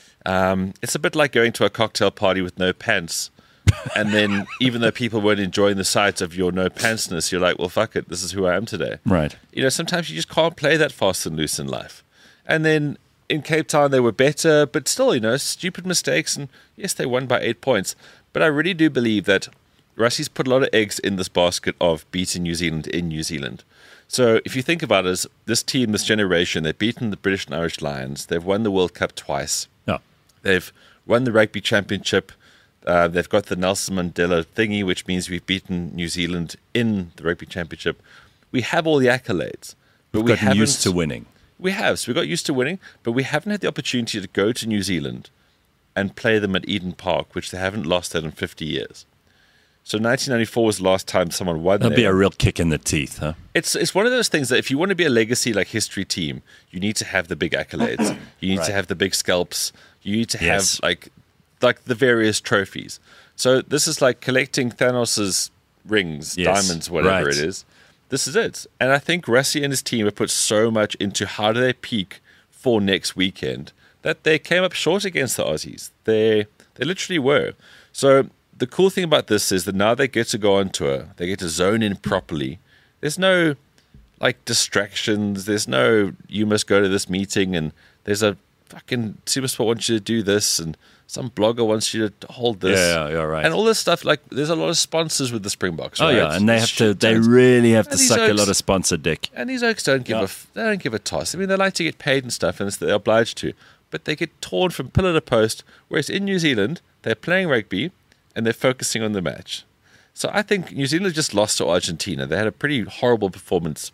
It's a bit like going to a cocktail party with no pants. And then even though people weren't enjoying the sight of your no pantsness, you're like, well, fuck it, this is who I am today. Right. You know, sometimes you just can't play that fast and loose in life. And then in Cape Town, they were better, but still, you know, stupid mistakes. And yes, they won by 8 points. But I really do believe that Rusty's put a lot of eggs in this basket of beating New Zealand in New Zealand. So if you think about it, this team, this generation, they've beaten the British and Irish Lions. They've won the World Cup twice. No. They've won the Rugby Championship. They've got the Nelson Mandela thingy, which means we've beaten New Zealand in the Rugby Championship. We have all the accolades. But we Gotten haven't used to winning. We have. So we got used to winning, but we haven't had the opportunity to go to New Zealand and play them at Eden Park, which they haven't lost at in 50 years. So 1994 was the last time someone won That'd there. be a real kick in the teeth, huh? It's one of those things that if you want to be a legacy like history team, you need to have the big accolades. You need Right. to have the big scalps. You need to Yes. have like the various trophies. So this is like collecting Thanos's rings, Yes. diamonds, whatever Right. it is. This is it. And I think Rassie and his team have put so much into how do they peak for next weekend that they came up short against the Aussies. They literally were. So the cool thing about this is that now they get to go on tour. They get to zone in properly. There's no like distractions. There's no you must go to this meeting and there's a fucking Supersport wants you to do this and some blogger wants you to hold this. Yeah, you're right. And all this stuff, like there's a lot of sponsors with the Springboks. Oh right? yeah, and they have to. Shit They tons. really have to And these suck a oaks- lot of sponsor dick. And these oaks don't give Yeah. they don't give a toss. I mean, they like to get paid and stuff, and they're obliged to. But they get torn from pillar to post. Whereas in New Zealand, they're playing rugby and they're focusing on the match. So I think New Zealand just lost to Argentina. They had a pretty horrible performance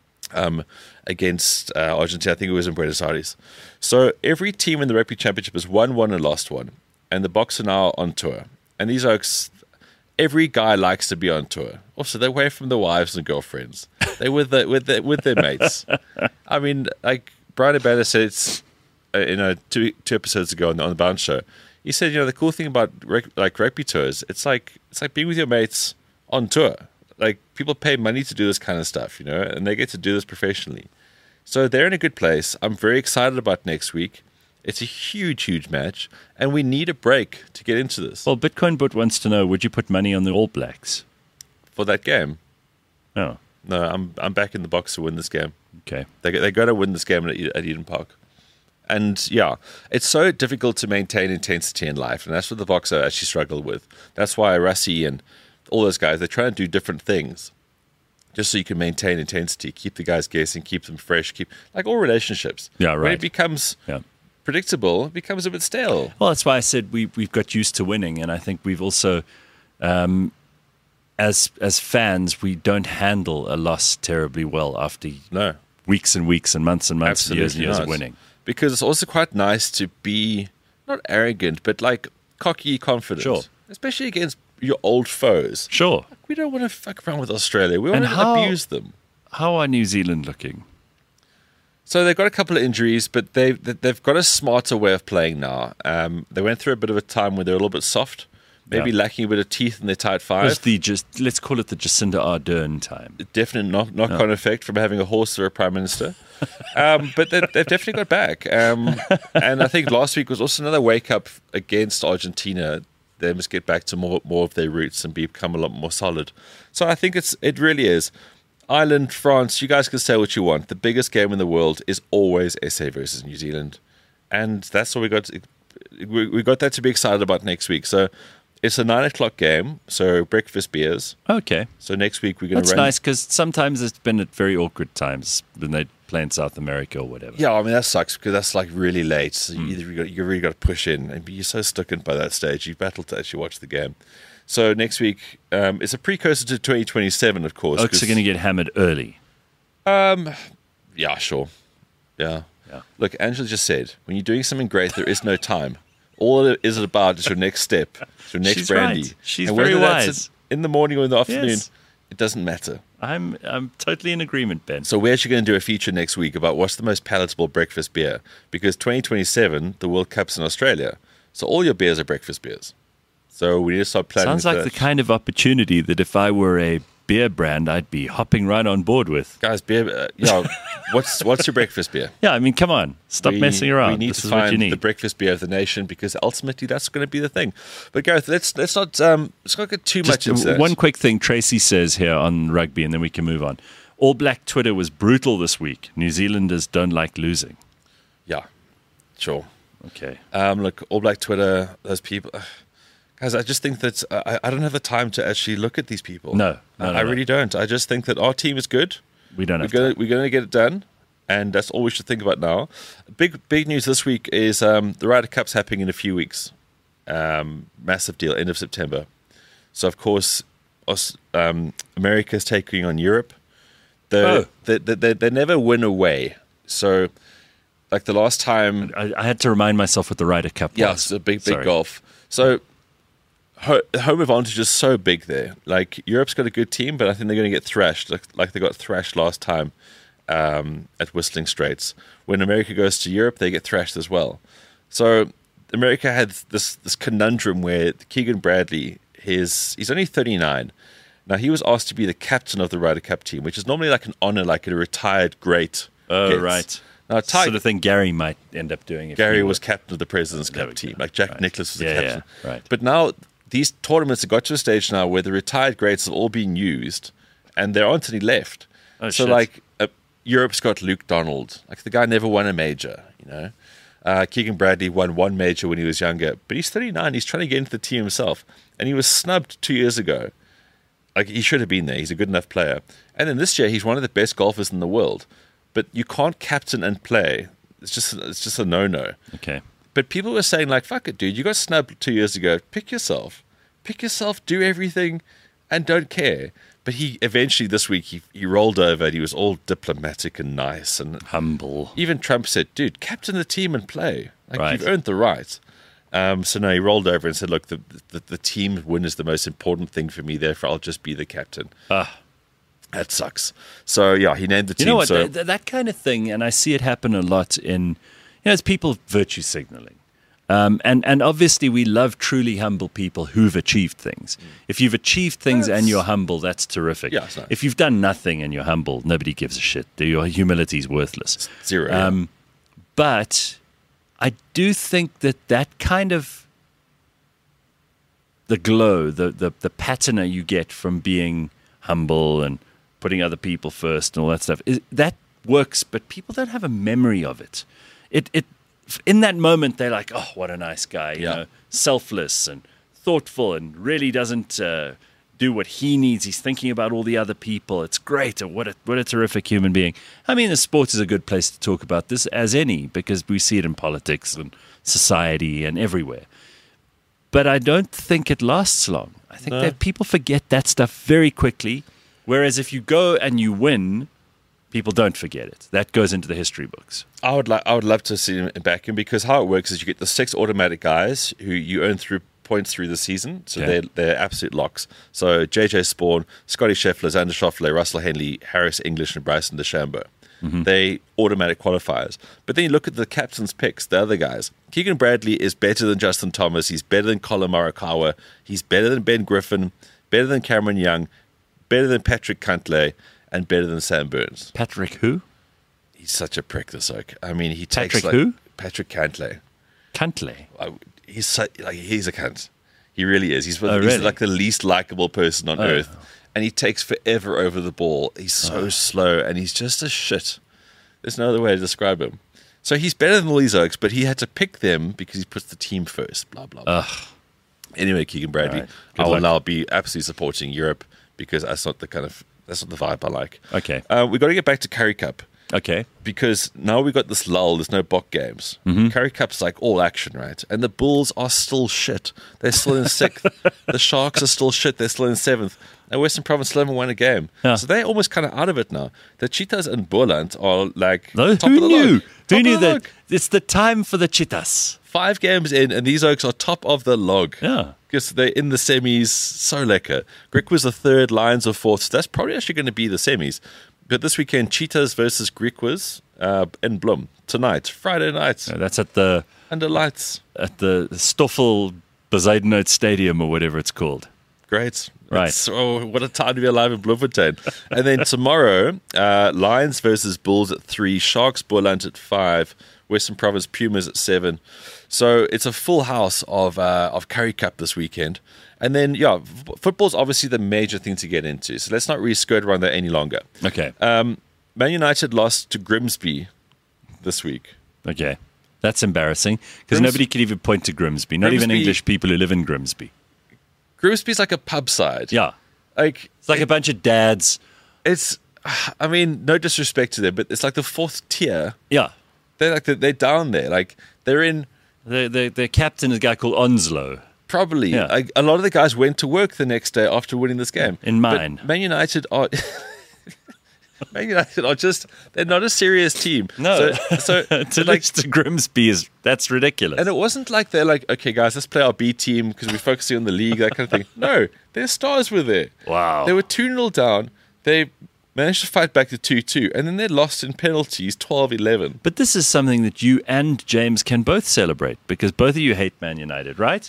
against Argentina. I think it was in Buenos Aires. So every team in the Rugby Championship has won one and lost one. And the Boks are now on tour. And these oaks, every guy likes to be on tour. Also, they're away from the wives and girlfriends. They're with their mates. I mean, like Brian Abana said, it's two episodes ago on the Bounce Show. He said, the cool thing about rugby tours, it's like being with your mates on tour. Like people pay money to do this kind of stuff, and they get to do this professionally. So they're in a good place. I'm very excited about next week. It's a huge, huge match, and we need a break to get into this. Well, Bitcoin Boot wants to know: would you put money on the All Blacks? For that game, No. no, I'm back in the box to win this game. Okay. They got to win this game at Eden Park. And yeah, it's so difficult to maintain intensity in life, and that's what the Boks actually struggle with. That's why Rassie and all those guys, they're trying to do different things just so you can maintain intensity, keep the guys guessing, keep them fresh, keep like all relationships. Yeah, When right. it becomes Yeah. predictable, it becomes a bit stale. Well, that's why I said we've got used to winning, and I think we've also, as fans, we don't handle a loss terribly well after No, weeks and weeks and months and months and years absolutely of not. winning. Because it's also quite nice to be not arrogant, but like cocky, confident. Sure. Especially against your old foes. Sure. We don't want to fuck around with Australia. We want And to how- abuse them. How are New Zealand looking? So they've got a couple of injuries, but they've got a smarter way of playing now. They went through a bit of a time where they were a little bit soft, maybe lacking a bit of teeth in their tight five. Let's call it the Jacinda Ardern time. Definite knock-on effect from having a horse or a prime minister. But they've definitely got back. And I think last week was also another wake-up against Argentina. They must get back to more of their roots and become a lot more solid. So I think it really is. Ireland, France, you guys can say what you want. The biggest game in the world is always SA versus New Zealand. And that's what we got. We got that to be excited about next week. So it's a 9 o'clock game, so breakfast beers. Okay. So next week we're going to That's nice because sometimes it's been at very awkward times when they play in South America or whatever. Yeah, I mean, that sucks because that's like really late. So you really got to push in. And you're so stuck in by that stage. You battle to actually watch the game. So next week, it's a precursor to 2027, of course. Oaks are going to get hammered early. Yeah, sure. Yeah. Look, Angela just said, when you're doing something great, there is no time. All it is about is your next step, your next She's brandy. right. She's and very whether that's wise. in the morning or in the afternoon, Yes. it doesn't matter. I'm totally in agreement, Ben. So we're actually going to do a feature next week about what's the most palatable breakfast beer, because 2027, the World Cup's in Australia. So all your beers are breakfast beers. So we need to start planning. Sounds like for the that. kind of opportunity that if I were a beer brand, I'd be hopping right on board with. Guys, beer. What's your breakfast beer? Yeah, I mean, come on, stop messing around. We need This to is what you find need. the breakfast beer of the nation, because ultimately that's going to be the thing. But Gareth, let's not get too much into that. One quick thing Tracy says here on rugby, and then we can move on. All Black Twitter was brutal this week. New Zealanders don't like losing. Yeah, sure. Okay. Look, All Black Twitter, those people. Guys, I just think that I don't have the time to actually look at these people. No. I really don't. I just think that our team is good. We don't have We're going to get it done, and that's all we should think about now. Big news this week is the Ryder Cup's happening in a few weeks. Massive deal, end of September. So of course, America's taking on Europe. They never win away. So, like the last time, I had to remind myself what the Ryder Cup was. yeah, it's a big Sorry. golf. So. Home advantage is so big there. Like Europe's got a good team, but I think they're going to get thrashed, like they got thrashed last time at Whistling Straits. When America goes to Europe, they get thrashed as well. So America had this conundrum where Keegan Bradley, he's only 39. Now he was asked to be the captain of the Ryder Cup team, which is normally like an honor, like a retired great. Oh, gets. right. Now Sort of thing Gary might end up doing. If Gary he was were. captain of the President's There Cup we team, go. like Jack Right. Nicklaus was the Yeah, captain. yeah, right. But now these tournaments have got to a stage now where the retired greats have all been used, and there aren't any left. Oh, so shit. like Europe's got Luke Donald, like the guy never won a major, you know. Keegan Bradley won one major when he was younger, but he's 39. He's trying to get into the team himself, and he was snubbed 2 years ago. Like he should have been there. He's a good enough player. And then this year, he's one of the best golfers in the world. But you can't captain and play. It's just a no-no. Okay. But people were saying, like, fuck it, dude. You got snubbed 2 years ago. Pick yourself. Do everything, and don't care. But he eventually, this week, he rolled over and he was all diplomatic and nice. And Humble. even Trump said, dude, captain the team and play. Like, Right. you've earned the right. So no, he rolled over and said, look, the team win is the most important thing for me. Therefore, I'll just be the captain. That sucks. So, yeah, he named the team. You know what? So, That kind of thing, and I see it happen a lot in, it's people virtue signaling. And obviously, we love truly humble people who've achieved things. If you've achieved things and you're humble, that's terrific. Yeah, it's nice. If you've done nothing and you're humble, nobody gives a shit. Your humility is worthless. zero. Yeah. But I do think that kind of the glow, the patina you get from being humble and putting other people first and all that stuff, that works, but people don't have a memory of it. It in that moment, they're like, oh, what a nice guy, you Yeah. know, selfless and thoughtful and really doesn't do what he needs. He's thinking about all the other people. It's great. What a terrific human being. I mean, the sports is a good place to talk about this as any, because we see it in politics and society and everywhere. But I don't think it lasts long. I think that people forget that stuff very quickly. Whereas if you go and you win, people don't forget it. That goes into the history books. I would love to see him back in, because how it works is you get the 6 automatic guys who you earn through points through the season, so Okay. they're absolute locks. So JJ Spawn, Scotty Scheffler, Xander Schauffele, Russell Henley, Harris English, and Bryson DeChambeau. They automatic qualifiers. But then you look at the captain's picks, the other guys. Keegan Bradley is better than Justin Thomas. He's better than Colin Morikawa. He's better than Ben Griffin, better than Cameron Young, better than Patrick Cantlay, and better than Sam Burns. Patrick who? He's such a prick, this oak. I mean, he takes Patrick who? Patrick Cantlay. Cantlay. He's a cunt. He really is. He's really? like the least likable person on earth, and he takes forever over the ball. He's so slow, and he's just a shit. There's no other way to describe him. So he's better than all these oaks, but he had to pick them because he puts the team first. Blah blah blah. Anyway, Keegan Bradley, All right. Good I will luck. now be absolutely supporting Europe because that's not the vibe I like. Okay. We got to get back to Curry Cup. Okay. Because now we've got this lull, there's no Bok games. Curry Cup's like all action, right? And the Bulls are still shit. They're still in sixth. The Sharks are still shit. They're still in seventh. And Western Province still haven't won a game. Yeah. So they're almost kind of out of it now. The Cheetahs and Boland are like No, top who of the knew? log. Top Who of knew the that log. it's the time for the Cheetahs? 5 games in, and these Oaks are top of the log. Yeah. Because they're in the semis. So lekker. Grick was the third, Lions are fourth. So that's probably actually going to be the semis. But this weekend, Cheetahs versus Griquas in Bloem tonight, Friday night, That's at the under lights. Stoffel Bezuidenhout Stadium or whatever it's called. Great. Right. So what a time to be alive in Bloemfontein. And then tomorrow, Lions versus Bulls at 3, Sharks Boland at 5, Western Province Pumas at 7. So it's a full house of Curry Cup this weekend. And then, football's obviously the major thing to get into. So let's not really skirt around that any longer. Okay. Man United lost to Grimsby this week. Okay. That's embarrassing because nobody can even point to Grimsby. Not even Grimsby- English people who live in Grimsby. Grimsby's like a pub side. Yeah. Like, It's like a bunch of dads. it's, I mean, no disrespect to them, but it's like the 4th tier. Yeah. They're down there. Like, they're in... The captain is a guy called Onslow. Probably. Yeah. Like, a lot of the guys went to work the next day after winning this game. In mine. But Man United are... Man United are just... They're not a serious team. No. So To like... lose to Grimsby that's ridiculous. And it wasn't like they're like, okay, guys, let's play our B team because we're focusing on the league, that kind of thing. No, their stars were there. Wow. They were 2-0 down. They managed to fight back to 2-2. And then they lost in penalties 12-11. But this is something that you and James can both celebrate because both of you hate Man United, right?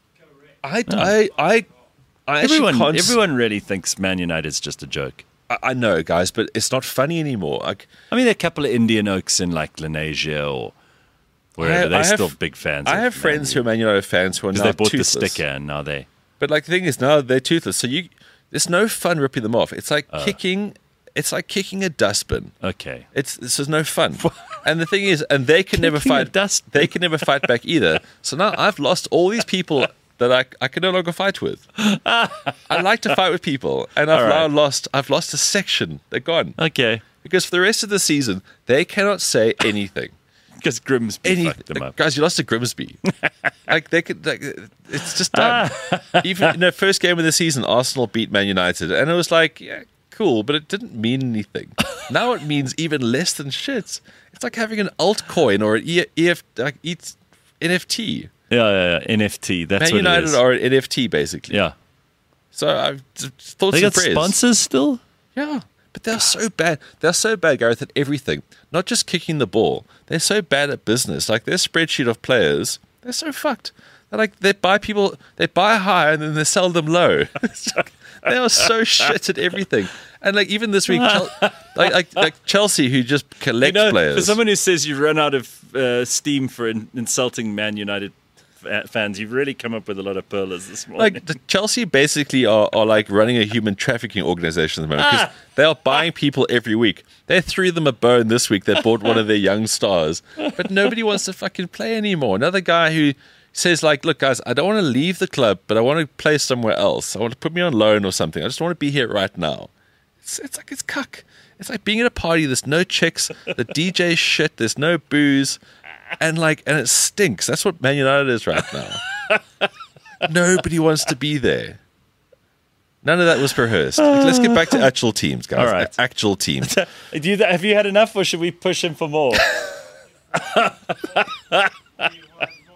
I actually can't... Everyone really thinks Man United's just a joke. I know, guys, but it's not funny anymore. Like, I mean, there are a couple of Indian Oaks in like Lenasia or wherever. They're still big fans. I have friends who are Man United fans who are now they bought toothless. the sticker and now they. But like the thing is, now they're toothless, so there's no fun ripping them off. It's like kicking. It's like kicking a dustbin. Okay. This is no fun. And the thing is, and they can never Kicking a fight. dustbin. They can never fight back either. So now I've lost all these people that I can no longer fight with. I like to fight with people, and I've All right. now lost. I've lost a section. They're gone Okay. because for the rest of the season they cannot say anything. Because Grimsby fucked them up. Guys, you lost to Grimsby. Like they could, it's just done. Even in the first game of the season, Arsenal beat Man United, and it was like, yeah, cool, but it didn't mean anything. Now it means even less than shit. It's like having an altcoin or an NFT. Yeah. NFT. That's Man what United it is. are an NFT basically. Yeah. So I've thought They some got prayers. sponsors still? Yeah, but they're so bad. They're so bad, Gareth, at everything. Not just kicking the ball. They're so bad at business. Like their spreadsheet of players, they're so fucked. They're like they buy high and then they sell them low. It's like, they are so shit at everything. And like even this week, like Chelsea, who just collect players. For someone who says you've run out of steam for insulting Man United fans, you've really come up with a lot of pearlers this morning. Like the Chelsea basically are like running a human trafficking organization at the moment because they are buying people every week. They threw them a bone this week. They bought one of their young stars, but nobody wants to fucking play anymore. Another guy who says like, look guys, I don't want to leave the club, but I want to play somewhere else. I want to put me on loan or something. I just want to be here right now. It's like it's cuck. It's like being at a party. There's no chicks. The DJ shit. There's no booze. And it stinks. That's what Man United is right now. Nobody wants to be there. None of that was rehearsed. Let's get back to actual teams, guys. All right. Actual teams. Have you had enough or should we push him for more?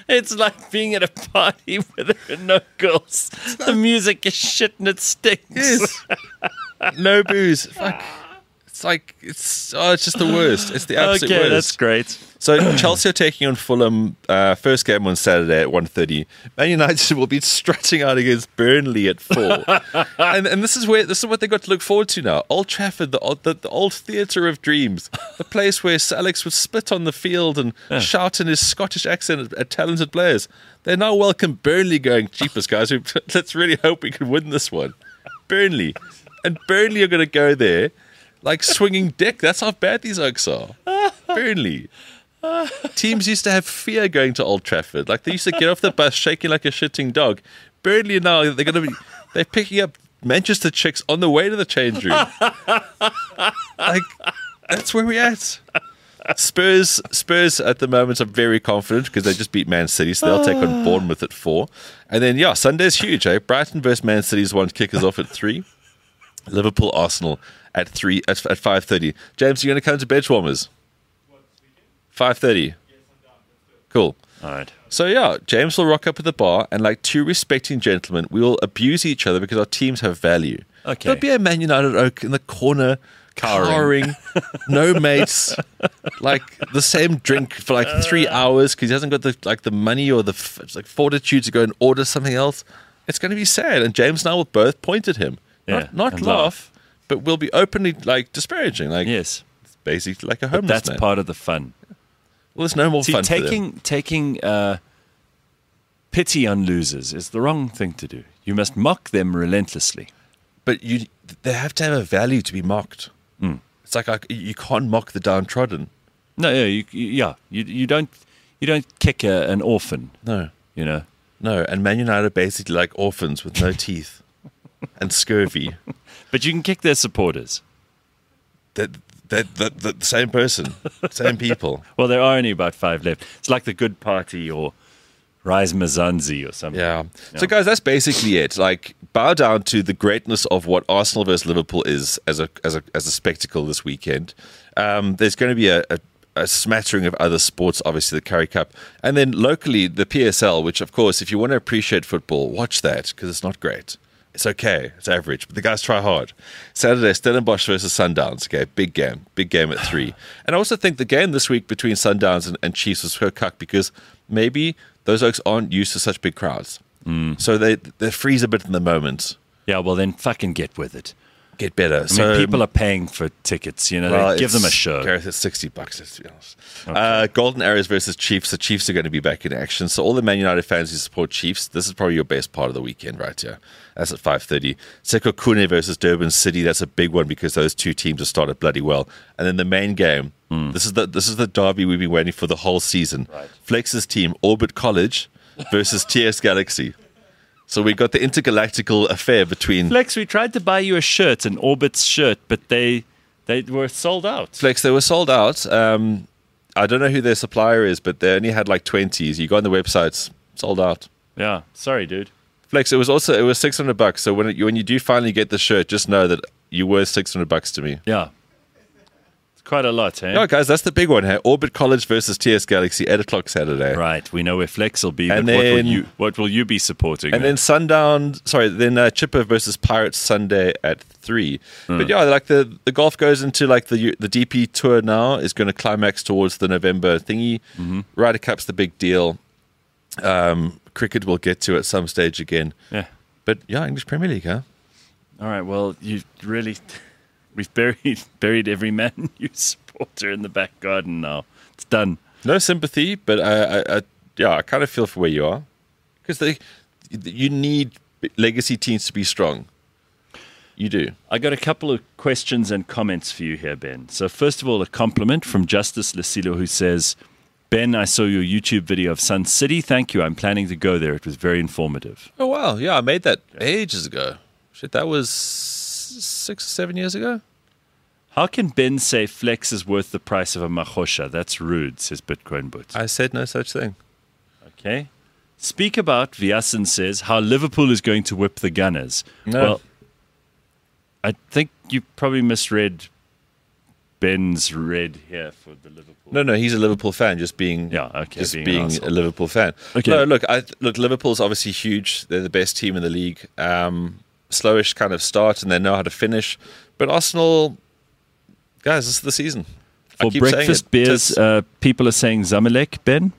It's like being at a party where there are no girls. The music is shit and it stinks. Yes. No booze. Fuck. It's just the worst. It's the absolute Okay, worst. that's great. So Chelsea are taking on Fulham. First game on Saturday at 1:30. Man United will be strutting out against Burnley at 4. and this is what they got to look forward to now. Old Trafford, the old theatre of dreams, the place where Sir Alex would spit on the field and shout in his Scottish accent at talented players. They now welcome Burnley, going, "Jeepers, guys, let's really hope we can win this one." Burnley, and Burnley are going to go there like swinging dick. That's how bad these Oaks are. Burnley. Teams used to have fear going to Old Trafford. Like, they used to get off the bus shaking like a shitting dog. Burnley now, they're picking up Manchester chicks on the way to the change room. Like, that's where we're at. Spurs at the moment are very confident because they just beat Man City, so they'll take on Bournemouth at 4. And then, Sunday's huge, eh? Brighton versus Man City's one kickers off at 3. Liverpool, Arsenal at 5:30. James, you going to come to Benchwarmers? 5:30. Cool. All right. So James will rock up at the bar, and like two respecting gentlemen, we will abuse each other because our teams have value. Okay. There'll be a Man United Oak in the corner, cowering, no mates, like the same drink for like 3 hours because he hasn't got the money or the fortitude to go and order something else. It's going to be sad, and James and I will both point at him, not and laugh, but we'll be openly like disparaging, like Yes. it's basically like a But homeless that's man. part of the fun. Well, there's no more See, fun for them. taking pity on losers is the wrong thing to do. You must mock them relentlessly. But they have to have a value to be mocked. It's like you can't mock the downtrodden. No, you don't kick an orphan. No, You know. no. And Man United are basically like orphans with no teeth and scurvy. But you can kick their supporters. The same person, same people. Well, there are only about 5 left. It's like the Good Party or Rise Mazanzi or something. Yeah. So, guys, that's basically it. Like, bow down to the greatness of what Arsenal versus Liverpool is as a spectacle this weekend. There's going to be a smattering of other sports, obviously the Currie Cup, and then locally the PSL. Which, of course, if you want to appreciate football, watch that because it's not great. It's okay. It's average. But the guys try hard. Saturday, Stellenbosch versus Sundowns. Okay, big game. Big game at 3. And I also think the game this week between Sundowns and Chiefs was so cuck because maybe those Oaks aren't used to such big crowds. So they freeze a bit in the moment. Yeah, well, then fucking get with it. Get better. I mean, people are paying for tickets, they give them a show. Gareth, it's $60, to be honest. Okay. Golden Arrows versus Chiefs. The Chiefs are going to be back in action. So all the Man United fans who support Chiefs, this is probably your best part of the weekend right here. That's at 5:30. Sekokune versus Durban City. That's a big one because those two teams have started bloody well. And then the main game, this is the derby we've been waiting for the whole season. Right. Flex's team, Orbit College versus TS Galaxy. So we got the intergalactical affair between... Flex, we tried to buy you a shirt, an Orbit's shirt, but they were sold out. Flex, they were sold out. I don't know who their supplier is, but they only had like 20s. You go on the websites, sold out. Yeah, sorry, dude. Flex, it was $600. So when you do finally get the shirt, just know that you were $600 to me. Yeah. It's quite a lot, eh? No, guys, that's the big one. Hey? Orbit College versus TS Galaxy, 8 o'clock Saturday. Right, we know where Flex will be, And but then- what will you be supporting? And then Chipper versus Pirates Sunday at 3. But like the golf goes into like the DP Tour now is going to climax towards the November thingy. Ryder Cup's the big deal. Cricket we'll get to at some stage again. Yeah. But English Premier League, huh? All right, well, we've buried every Man U supporter in the back garden now. It's done. No sympathy, but I kind of feel for where you are. Because you need legacy teams to be strong. You do. I got a couple of questions and comments for you here, Ben. So first of all, a compliment from Justice Lasilo who says, Ben, I saw your YouTube video of Sun City. Thank you. I'm planning to go there. It was very informative. Oh, wow. Yeah, I made that ages ago. Shit, that was 6 or 7 years ago. How can Ben say Flex is worth the price of a Mahosha? That's rude, says Bitcoin Boots. I said no such thing. Okay. Speak about, Vyasan says, how Liverpool is going to whip the Gunners. No. Well, I think you probably misread Ben's red here for the Liverpool. No, he's a Liverpool fan, just being being an being arsehole. a Liverpool fan. Okay. No, look, Liverpool's obviously huge. They're the best team in the league. Slowish kind of start, and they know how to finish. But Arsenal, guys, this is the season. I For keep saying breakfast it. beers, people are saying Zamalek, Ben?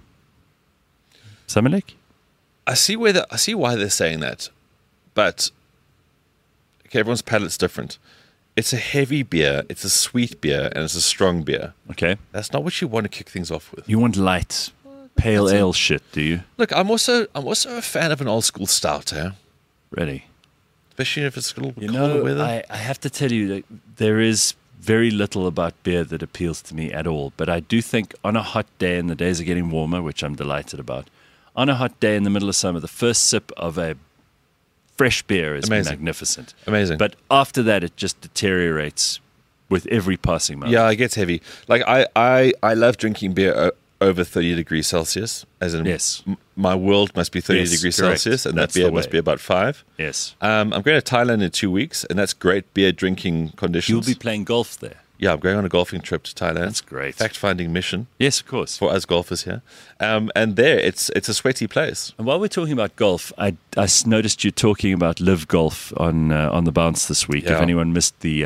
Zamalek? I see why they're saying that, but okay, everyone's palate's different. It's a heavy beer, it's a sweet beer, and it's a strong beer. Okay. That's not what you want to kick things off with. You want light, pale ale shit, do you? Look, I'm also a fan of an old school stout, Really? especially if it's a little You bit colder know, weather. I have to tell you that there is very little about beer that appeals to me at all. But I do think on a hot day, and the days are getting warmer, which I'm delighted about, on a hot day in the middle of summer, the first sip of a fresh beer is Amazing. magnificent. Amazing. But after that, it just deteriorates with every passing month. Yeah, it gets heavy. Like I love drinking beer over 30 degrees Celsius. As in, Yes. my world must be 30 Yes, degrees correct. Celsius, and That's that beer the must way. be about 5. Yes. I'm going to Thailand in 2 weeks, and that's great beer drinking conditions. You'll be playing golf there. Yeah, I'm going on a golfing trip to Thailand. That's great. Fact-finding mission Yes, of course. for us golfers here. And there, it's a sweaty place. And while we're talking about golf, I noticed you talking about Live Golf on the bounce this week. If Yeah. anyone missed the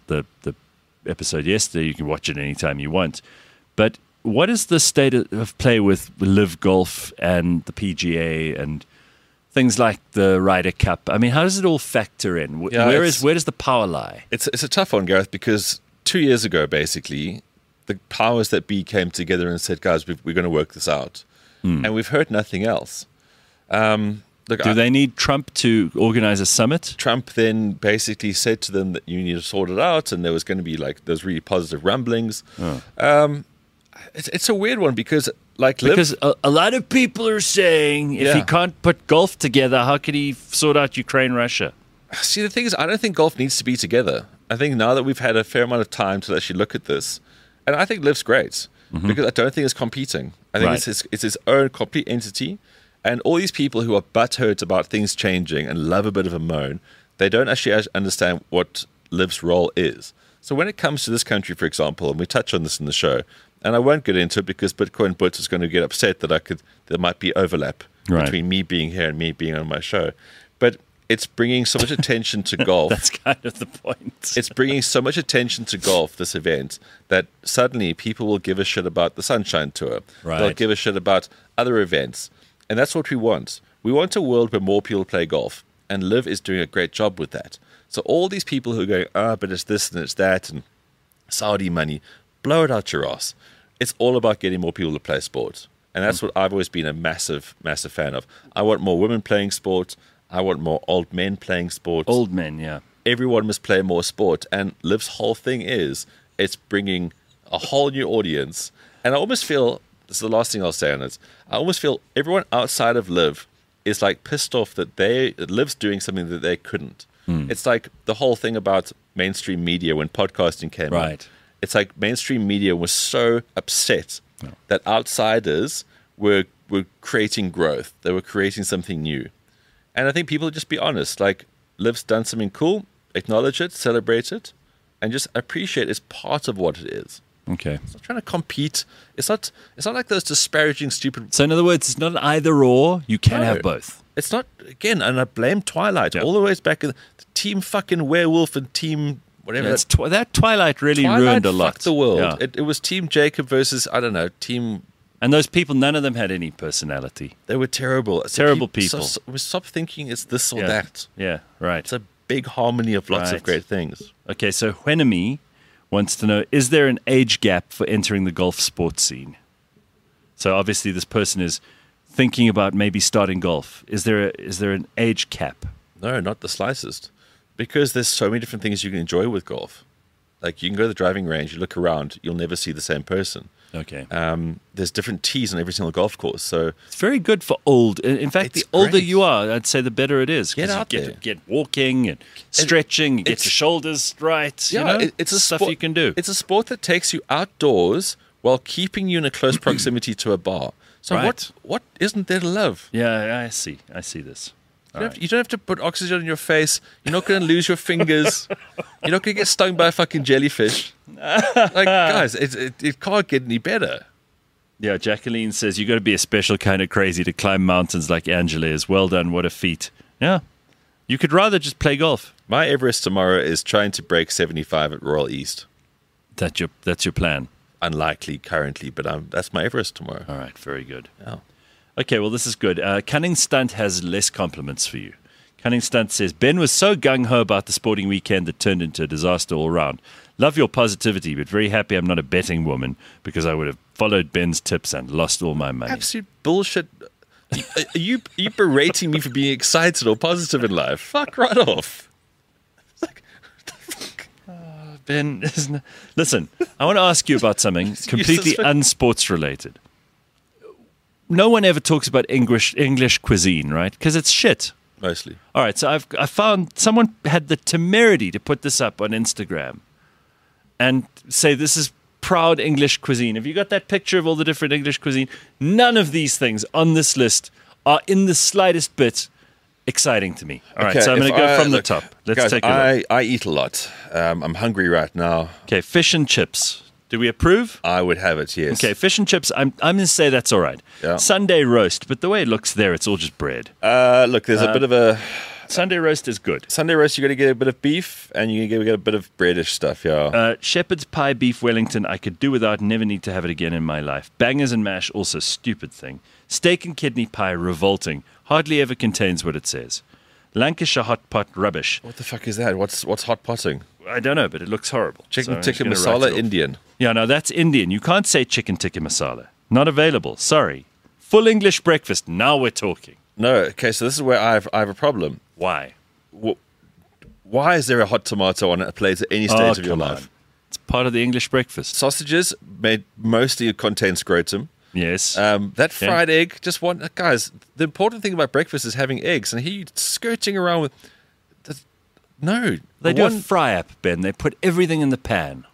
episode yesterday, you can watch it anytime you want. But what is the state of play with Live Golf and the PGA and things like the Ryder Cup? I mean, how does it all factor in? Yeah, Where it's- does the power lie? It's a tough one, Gareth, because 2 years ago, basically, the powers that be came together and said, guys, we're going to work this out. And we've heard nothing else. Look, Do they need Trump to organize a summit? Trump then basically said to them that you need to sort it out, and there was going to be those really positive rumblings. It's a weird one because Because a lot of people are saying if he Yeah. can't put golf together, how could he sort out Ukraine, Russia? see, the thing is, I don't think golf needs to be together. I think now that we've had a fair amount of time to actually look at this, and I think Liv's great because I don't think it's competing. I think Right. it's its own complete entity, and all these people who are butthurt about things changing and love a bit of a moan, they don't actually understand what Liv's role is. So when it comes to this country, for example, and we touch on this in the show, and I won't get into it because Bitcoin Butts is going to get upset that there might be overlap Right. between me being here and me being on my show, but it's bringing so much attention to golf. That's kind of the point. It's bringing so much attention to golf, this event, that suddenly people will give a shit about the Sunshine Tour. They'll Right. give a shit about other events. And that's what we want. We want a world where more people play golf. And Liv is doing a great job with that. So all these people who are going, but it's this and it's that, and Saudi money, blow it out your ass. It's all about getting more people to play sport. And that's what I've always been a massive, massive fan of. I want more women playing sport. I want more old men playing sport. Old men, yeah. Everyone must play more sport. And Liv's whole thing is it's bringing a whole new audience. And I almost feel, this is the last thing I'll say on it, I almost feel everyone outside of Liv is like pissed off that Liv's doing something that they couldn't. It's like the whole thing about mainstream media when podcasting came out. Right. It's like mainstream media was so upset that outsiders were creating growth. They were creating something new. And I think people just be honest. Like, Liv's done something cool, acknowledge it, celebrate it, and just appreciate it's part of what it is. Okay. It's not trying to compete. It's not like those disparaging, stupid. So in other words, it's not an either or. You can No. have both. It's not, again, and I blame Twilight Yeah. all the way back in the Team fucking Werewolf and Team whatever. That's that Twilight really Twilight ruined a lot. fucked the world. Yeah. It was Team Jacob versus, I don't know, Team. And those people, none of them had any personality. They were terrible. Terrible people. We stop thinking it's this or Yeah. that. Yeah, right. It's a big harmony of lots of Right. great things. Okay, so Huenemy wants to know, is there an age gap for entering the golf sports scene? So obviously this person is thinking about maybe starting golf. Is there an age cap? No, not the slightest. Because there's so many different things you can enjoy with golf. Like, you can go to the driving range, you look around, you'll never see the same person. Okay. There's different tees on every single golf course. So It's very good for old. In fact, It's the older great. you are, I'd say the better it is. 'cause Get out you there. get walking and stretching, you get it's- your shoulders right. you know? it's a stuff sport, you can do. It's a sport that takes you outdoors while keeping you in a close proximity to a bar. So Right. what isn't there to love? Yeah, I see this. You don't have to put oxygen on your face. You're not going to lose your fingers. You're not going to get stung by a fucking jellyfish. Like, guys, it can't get any better. Yeah, Jacqueline says you got to be a special kind of crazy to climb mountains like Angela is. Well done, what a feat. Yeah, you could rather just play golf. My Everest tomorrow is trying to break 75 at Royal East. That's your plan. Unlikely currently, but that's my Everest tomorrow. All right, very good. Oh. Okay, well, this is good. Cunning Stunt has less compliments for you. Cunning Stunt says, Ben was so gung-ho about the sporting weekend that turned into a disaster all round. Love your positivity, but very happy I'm not a betting woman because I would have followed Ben's tips and lost all my money. Absolute bullshit. Are you berating me for being excited or positive in life? Fuck right off. It's like, what the fuck? Ben, listen, I want to ask you about something completely unsports related. No one ever talks about English cuisine, right? Because it's shit. Mostly. All right, so I found someone had the temerity to put this up on Instagram and say this is proud English cuisine. Have you got that picture of all the different English cuisine? None of these things on this list are in the slightest bit exciting to me. All right, so I'm going to go from the top. Let's guys, take a look. I eat a lot. I'm hungry right now. Okay, fish and chips. Do we approve? I would have it, yes. Okay, fish and chips. I'm going to say that's all right. Yeah. Sunday roast, but the way it looks there, it's all just bread. Look, there's a bit of a... Sunday roast is good. Sunday roast, you got to get a bit of beef, and you get a bit of breadish stuff, yeah. Shepherd's pie beef Wellington, I could do without, never need to have it again in my life. Bangers and mash, also stupid thing. Steak and kidney pie, revolting. Hardly ever contains what it says. Lancashire hot pot, rubbish. What the fuck is that? What's hot potting? I don't know, but it looks horrible. Chicken tikka masala, Indian. Yeah, no, that's Indian. You can't say chicken tikka masala. Not available. Sorry. Full English breakfast. Now we're talking. No, okay, so this is where I have a problem. Why? Why is there a hot tomato on a plate at any stage of your life? It's part of the English breakfast. Sausages made mostly contain scrotum. Yes. That fried egg, guys, the important thing about breakfast is having eggs, and here you're skirting around with... No. They do a fry-up, Ben. They put everything in the pan.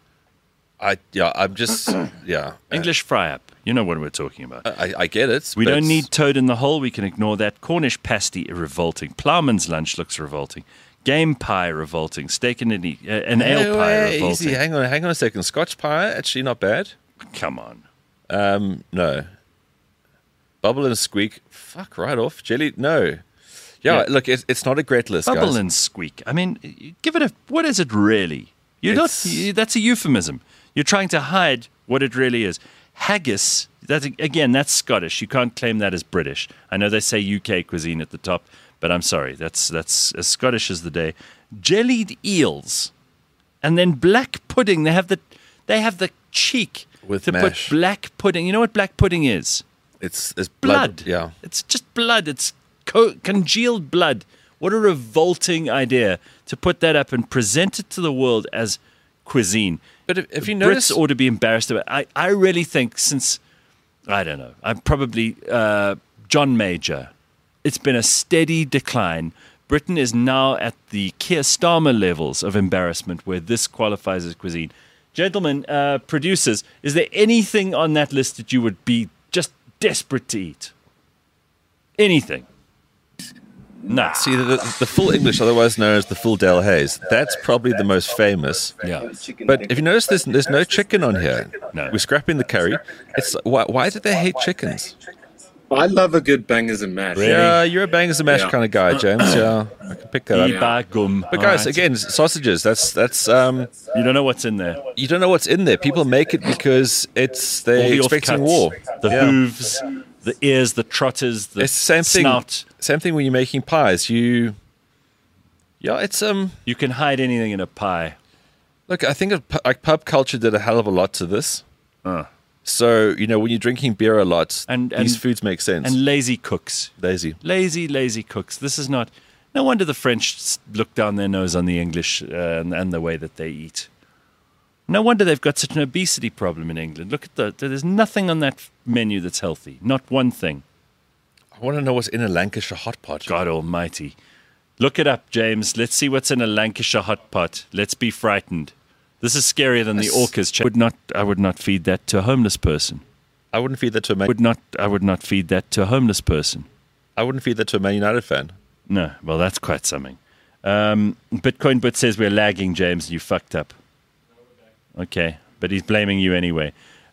I'm just... yeah. English fry-up. You know what we're talking about. I get it. We don't need toad in the hole. We can ignore that. Cornish pasty, revolting. Ploughman's lunch looks revolting. Game pie, revolting. Steak and an ale pie, revolting. Easy. Hang on a second. Scotch pie, actually not bad. Come on. No. Bubble and squeak, fuck right off. Jelly, no. Yeah. Look, it's not a great list, Bubble guys. and squeak. I mean, give it what is it really? That's a euphemism. You're trying to hide what it really is. Haggis, that's Scottish. You can't claim that as British. I know they say UK cuisine at the top, but I'm sorry. That's as Scottish as the day. Jellied eels. And then black pudding. They have the cheek with to mash. Put black pudding. You know what black pudding is? It's blood. Yeah. It's just blood. It's congealed blood. What a revolting idea to put that up and present it to the world as cuisine. But if you notice... Brits ought to be embarrassed about it. I really think since, I don't know, I'm probably John Major, it's been a steady decline. Britain is now at the Keir Starmer levels of embarrassment where this qualifies as cuisine. Gentlemen, producers, is there anything on that list that you would be just desperate to eat? Anything? No. See, the full English, otherwise known as the full Del Hayes, that's probably the most famous. Yeah. But if you notice, there's no chicken on here. No. We're scrapping the curry. It's why do they hate chickens? I love a good bangers and mash. Yeah, you're a bangers and mash kind of guy, James. Yeah, I can pick that up. Ibagum. But guys, again, sausages. That's you don't know what's in there. You don't know what's in there. People make it because they're expecting war. The hooves, the ears, the trotters, the it's the same snout. Same thing when you're making pies. You can hide anything in a pie. Look, I think like pub culture did a hell of a lot to this. So, when you're drinking beer a lot, these foods make sense. And lazy cooks. Lazy cooks. This is not... No wonder the French look down their nose on the English and the way that they eat. No wonder they've got such an obesity problem in England. Look at there's nothing on that menu that's healthy. Not one thing. I want to know what's in a Lancashire hot pot. God almighty. Look it up, James. Let's see what's in a Lancashire hot pot. Let's be frightened. This is scarier than the orcas. I would not feed that to a homeless person. I wouldn't feed that to a Man I would not feed that to a homeless person. I wouldn't feed that to a Man United fan. No, well, that's quite something. Bitcoin But says we're lagging, James. You fucked up. Okay, but he's blaming you anyway.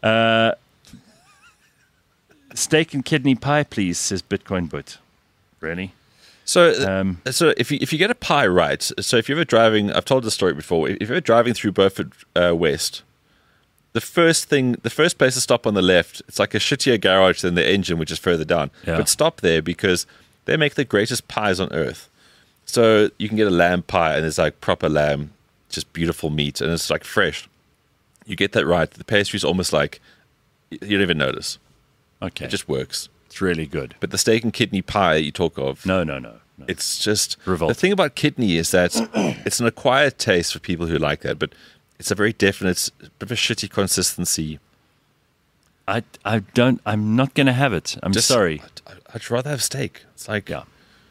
Steak and kidney pie, please, says Bitcoin But. Really? So if you get a pie right, so if you're ever driving, I've told the story before. If you're ever driving through Beaufort West, the first place to stop on the left, it's like a shittier garage than the engine, which is further down. Yeah. But stop there because they make the greatest pies on earth. So you can get a lamb pie, and it's like proper lamb, just beautiful meat, and it's like fresh. You get that right. The pastry's almost like you don't even notice. Okay. It just works. It's really good. But the steak and kidney pie you talk of, No. it's just Revolting. the thing about kidney is that it's an acquired taste for people who like that, but it's a very definite, bit of a shitty consistency. I'm not going to have it. I'm sorry. I'd rather have steak. It's like, Yeah.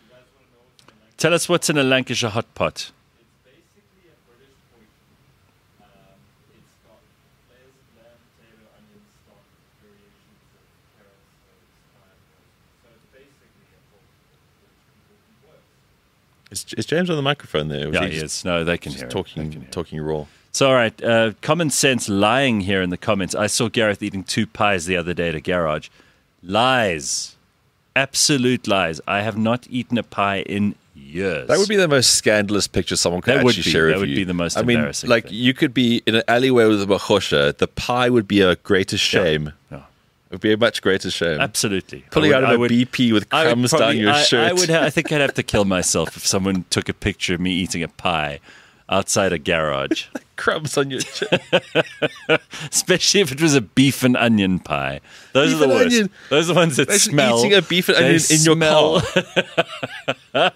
Tell us what's in a Lancashire hot pot. It's basically a British point. It's got layers of lamb, potato, onion, stock, variations of carrots, herbs, pineapple. So it's basically a book which people can work. is James on the microphone there? Was Yeah, he he just is. No, they can hear just it. They can hear it. talking raw. So, all right, common sense lying here in the comments. I saw Gareth eating 2 pies the other day at a garage. Lies. Absolute lies. I have not eaten a pie in years. That would be the most scandalous picture someone could That would actually be. share That of would you. be the most I mean, embarrassing like thing. you could be in an alleyway with a bachosha. The pie would be a greatest shame. Yeah. It would be a much greater shame. Absolutely. Pulling I would- out I of a would- BP with I would crumbs down probably- your shirt. I think I'd have to kill myself if someone took a picture of me eating a pie outside a garage, Crumbs on your shirt. especially if it was a beef and onion pie. Those Beef are the and worst. onion. Those are the ones that Imagine smell. eating a beef and They onion in your smell- car.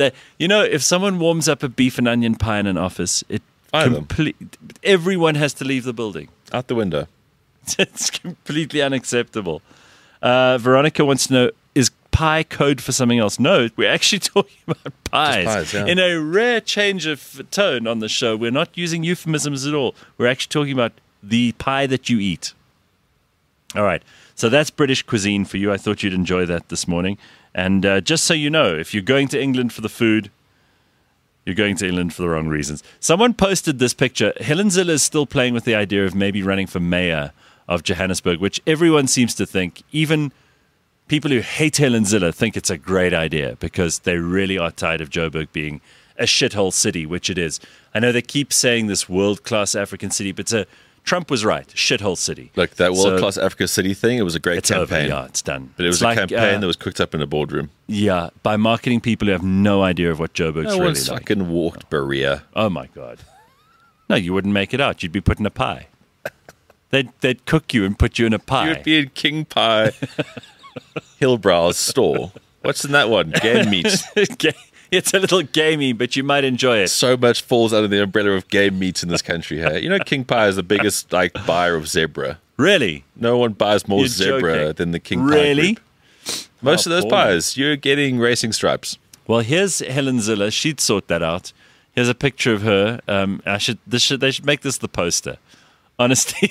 If someone warms up a beef and onion pie in an office, Fire them. everyone has to leave the building. Out the window. It's completely unacceptable. Veronica wants to know, is pie code for something else? No, we're actually talking about pies. pies, yeah. In a rare change of tone on the show, we're not using euphemisms at all. We're actually talking about the pie that you eat. All right. So that's British cuisine for you. I thought you'd enjoy that this morning. And just so you know, if you're going to England for the food, you're going to England for the wrong reasons. Someone posted this picture. Helen Zille is still playing with the idea of maybe running for mayor of Johannesburg, which everyone seems to think, even people who hate Helen Zille think it's a great idea because they really are tired of Joburg being a shithole city, which it is. I know they keep saying this world-class African city, but Trump was right, shithole city. Like that So world-class Africa City thing, it was a great it's over. campaign. Yeah, it's done. But it was It's a like, campaign that was cooked up in a boardroom. Yeah, by marketing people who have no idea of what Joburg's No really one's like. fucking walked Berea. Oh my God. No, you wouldn't make it out. You'd be put in a pie. They'd cook you and put you in a pie. You would be in King Pie Hillbrow's store. What's in that one? Game meat. It's a little gamey, but you might enjoy it. So much falls under the umbrella of game meat in this country. Hey? You know, King Pie is the biggest buyer of zebra. Really? No one buys more You're zebra joking. than the King Pie Really? group. Most How of those appalling. pies, you're getting racing stripes. Well, here's Helen Zille. She'd sort that out. Here's a picture of her. They should make this the poster. Honestly.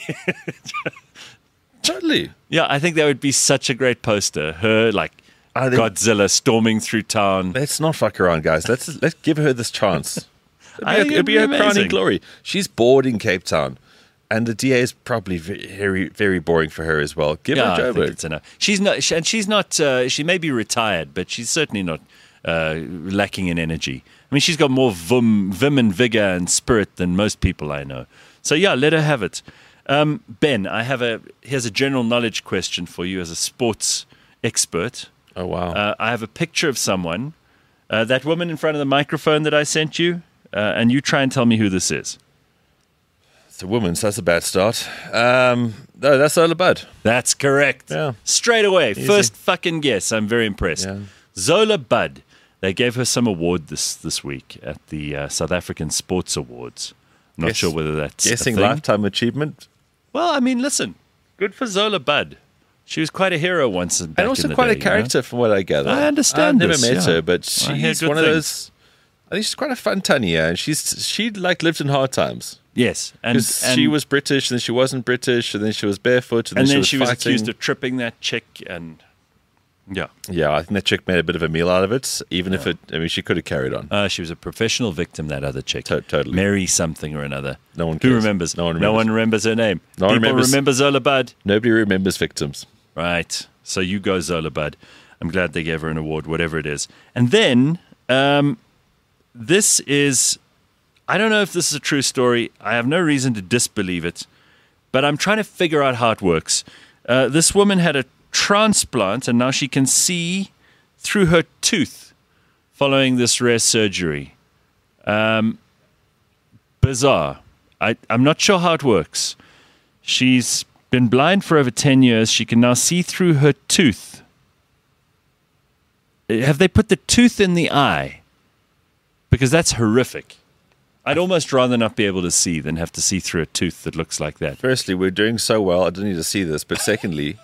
Totally. Yeah, I think that would be such a great poster. Her, I think- Godzilla storming through town. Let's not fuck around, guys. Let's give her this chance. I think It'd be her it'd be crowning amazing. glory. She's bored in Cape Town, and the DA is probably very, very boring for her as well. Give Yeah, her I think Joburg. it's enough. She's not. She may be retired, but she's certainly not lacking in energy. I mean, she's got more vim and vigor and spirit than most people I know. So yeah, let her have it. Ben, here's a general knowledge question for you as a sports expert. Oh wow! I have a picture of someone, that woman in front of the microphone that I sent you, and you try and tell me who this is. It's a woman, so that's a bad start. No, that's Ola Bud. That's correct. Yeah. Straight away. First fucking guess. I'm very impressed. Yeah. Zola Budd. They gave her some award this week at the South African Sports Awards. I'm not sure whether that's a Guessing thing. lifetime achievement, Well, I mean, listen. Good for Zola Budd. She was quite a hero once back and also in the quite day, a character, from what I gather. I understand I've never this, met yeah. her, but I hear she's good one of things. those. I think she's quite a fun tunny, yeah. And she lived in hard times. Yes. And Because she was British, and then she wasn't British, and then she was barefoot, and and then then she was fighting. accused of tripping that chick. And Yeah. Yeah, I think that chick made a bit of a meal out of it, even if she could have carried on. She was a professional victim, that other chick. Totally. Mary something or another. No one Who cares. remembers? No one No remembers. one remembers her name. No one People remembers. remember Zola Bud. Nobody remembers victims. Right. So you go, Zola Bud. I'm glad they gave her an award, whatever it is. And then this is, I don't know if this is a true story. I have no reason to disbelieve it, but I'm trying to figure out how it works. This woman had a transplant, and now she can see through her tooth following this rare surgery. Bizarre. I'm not sure how it works. She's been blind for over 10 years. She can now see through her tooth. Have they put the tooth in the eye? Because that's horrific. I'd almost rather not be able to see than have to see through a tooth that looks like that. Firstly, we're doing so well. I don't need to see this. But secondly,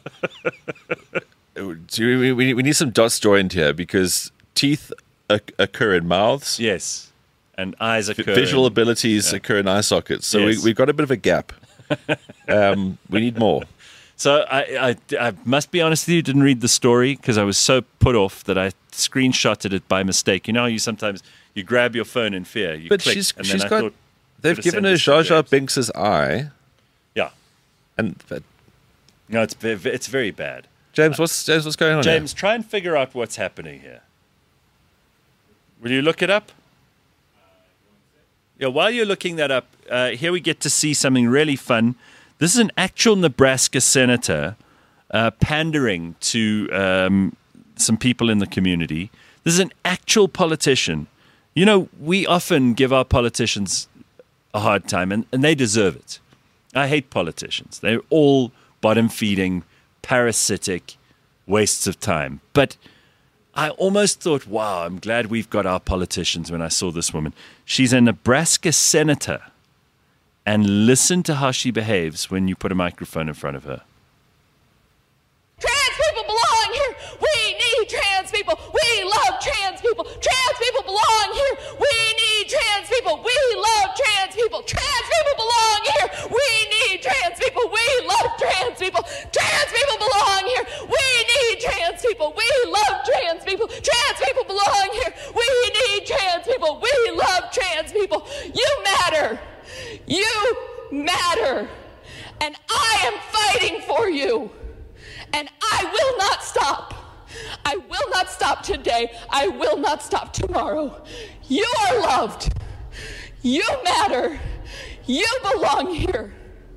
we need some dots joined here because teeth occur in mouths. Yes. And eyes occur. Visual abilities occur in eye sockets. So Yes. we've got a bit of a gap. We need more. So I must be honest with you, didn't read the story because I was so put off that I screenshotted it by mistake. You know how you sometimes you grab your phone in fear. You But click, she's and then I got. thought, They've could've given sent her this to Jar Jar James. Binks' eye, Yeah. and No, it's very bad. James, what's going on? James, try and figure out what's happening here. Will you look it up? Yeah, while you're looking that up, here we get to see something really fun. This is an actual Nebraska senator pandering to some people in the community. This is an actual politician. You know, we often give our politicians a hard time, and they deserve it. I hate politicians. They're all bottom-feeding, parasitic wastes of time. But I almost thought, wow, I'm glad we've got our politicians when I saw this woman. She's a Nebraska senator. And listen to how she behaves when you put a microphone in front of her. Trans people belong here. We need trans people. We love trans people. Trans people belong here. We need trans people. We love trans people. Trans people belong here. We need trans people. We love trans people. Trans people belong here. We need trans people. We love trans people. Trans people belong here. We need trans people. We love trans people. You matter. You matter. And I am fighting for you. And I will not stop. I will not stop today. I will not stop tomorrow. You are loved. You matter. You belong here.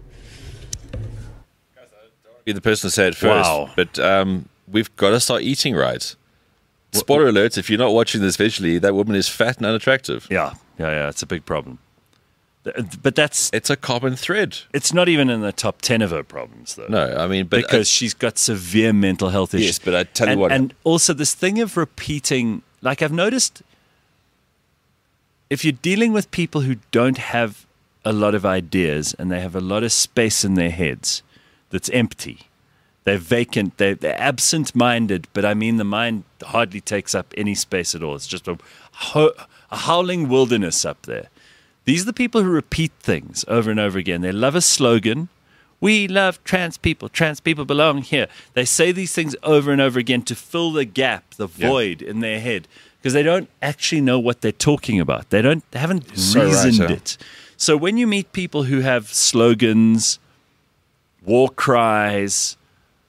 Be the person to say it first, Wow. but we've got to start eating right. Spoiler alert, if you're not watching this visually, that woman is fat and unattractive. Yeah, it's a big problem. But It's a common thread. it's not even in the top 10 of her problems, though. No, I mean, but because she's got severe mental health issues. Yes, but I tell you and, what- And also this thing of repeating, like I've noticed, if you're dealing with people who don't have a lot of ideas and they have a lot of space in their heads that's empty, they're vacant, they're absent-minded, but I mean the mind hardly takes up any space at all. It's just a howling wilderness up there. These are the people who repeat things over and over again. They love a slogan. We love trans people. Trans people belong here. They say these things over and over again to fill the gap, the void in their head, because they don't actually know what they're talking about. They haven't So right, reasoned yeah. it. So when you meet people who have slogans, war cries,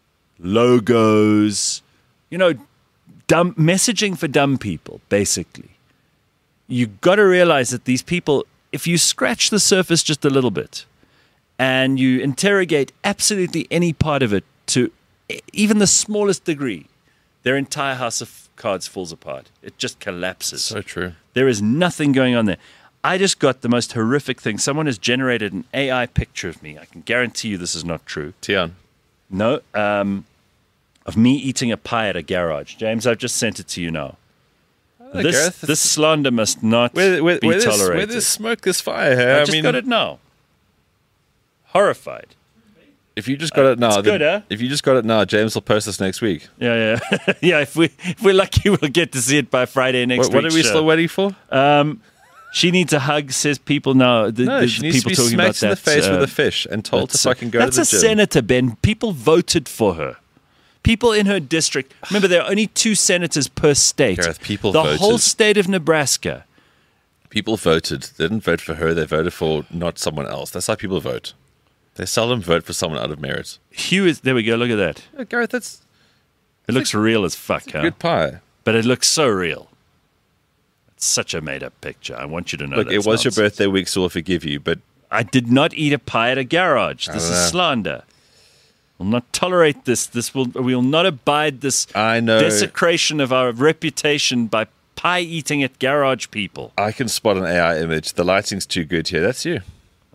logos, dumb messaging for dumb people, basically, you got to realize that these people, if you scratch the surface just a little bit and you interrogate absolutely any part of it to even the smallest degree, their entire house of cards falls apart. It just collapses. so true. There is nothing going on there. I just got the most horrific thing. Someone has generated an AI picture of me. I can guarantee you this is not true. Tian. No, of me eating a pie at a garage. James, I've just sent it to you now. Gareth, This slander must not where be tolerated. Where there's smoke, there's fire here. I just got it now. Horrified. If you just got it now, it's good, then, huh? if you just got it now, James will post this next week. Yeah. Yeah, if we're lucky, we'll get to see it by Friday next What week. are we still waiting for? She needs a hug, says people now. No, she needs people to be talking about smacked in the that, face with a fish and told to fucking go to the That's a gym. senator, Ben. People voted for her. People in her district. Remember, there are only 2 senators per state. Gareth, people the voted. whole state of Nebraska. People voted. They didn't vote for her. They voted for not someone else. That's how people vote. They seldom vote for someone out of merit. Hugh is there. We go. Look at that. Yeah, Gareth, that's It looks real as fuck, huh? good pie. But it looks so real. It's such a made-up picture. I want you to know. Look, it that's was your nonsense. birthday week, so we'll forgive you. But I did not eat a pie at a garage. This don't is know. slander. We'll not tolerate this. We will not abide this I know desecration of our reputation by pie eating at garage people. I can spot an AI image. The lighting's too good here. That's you.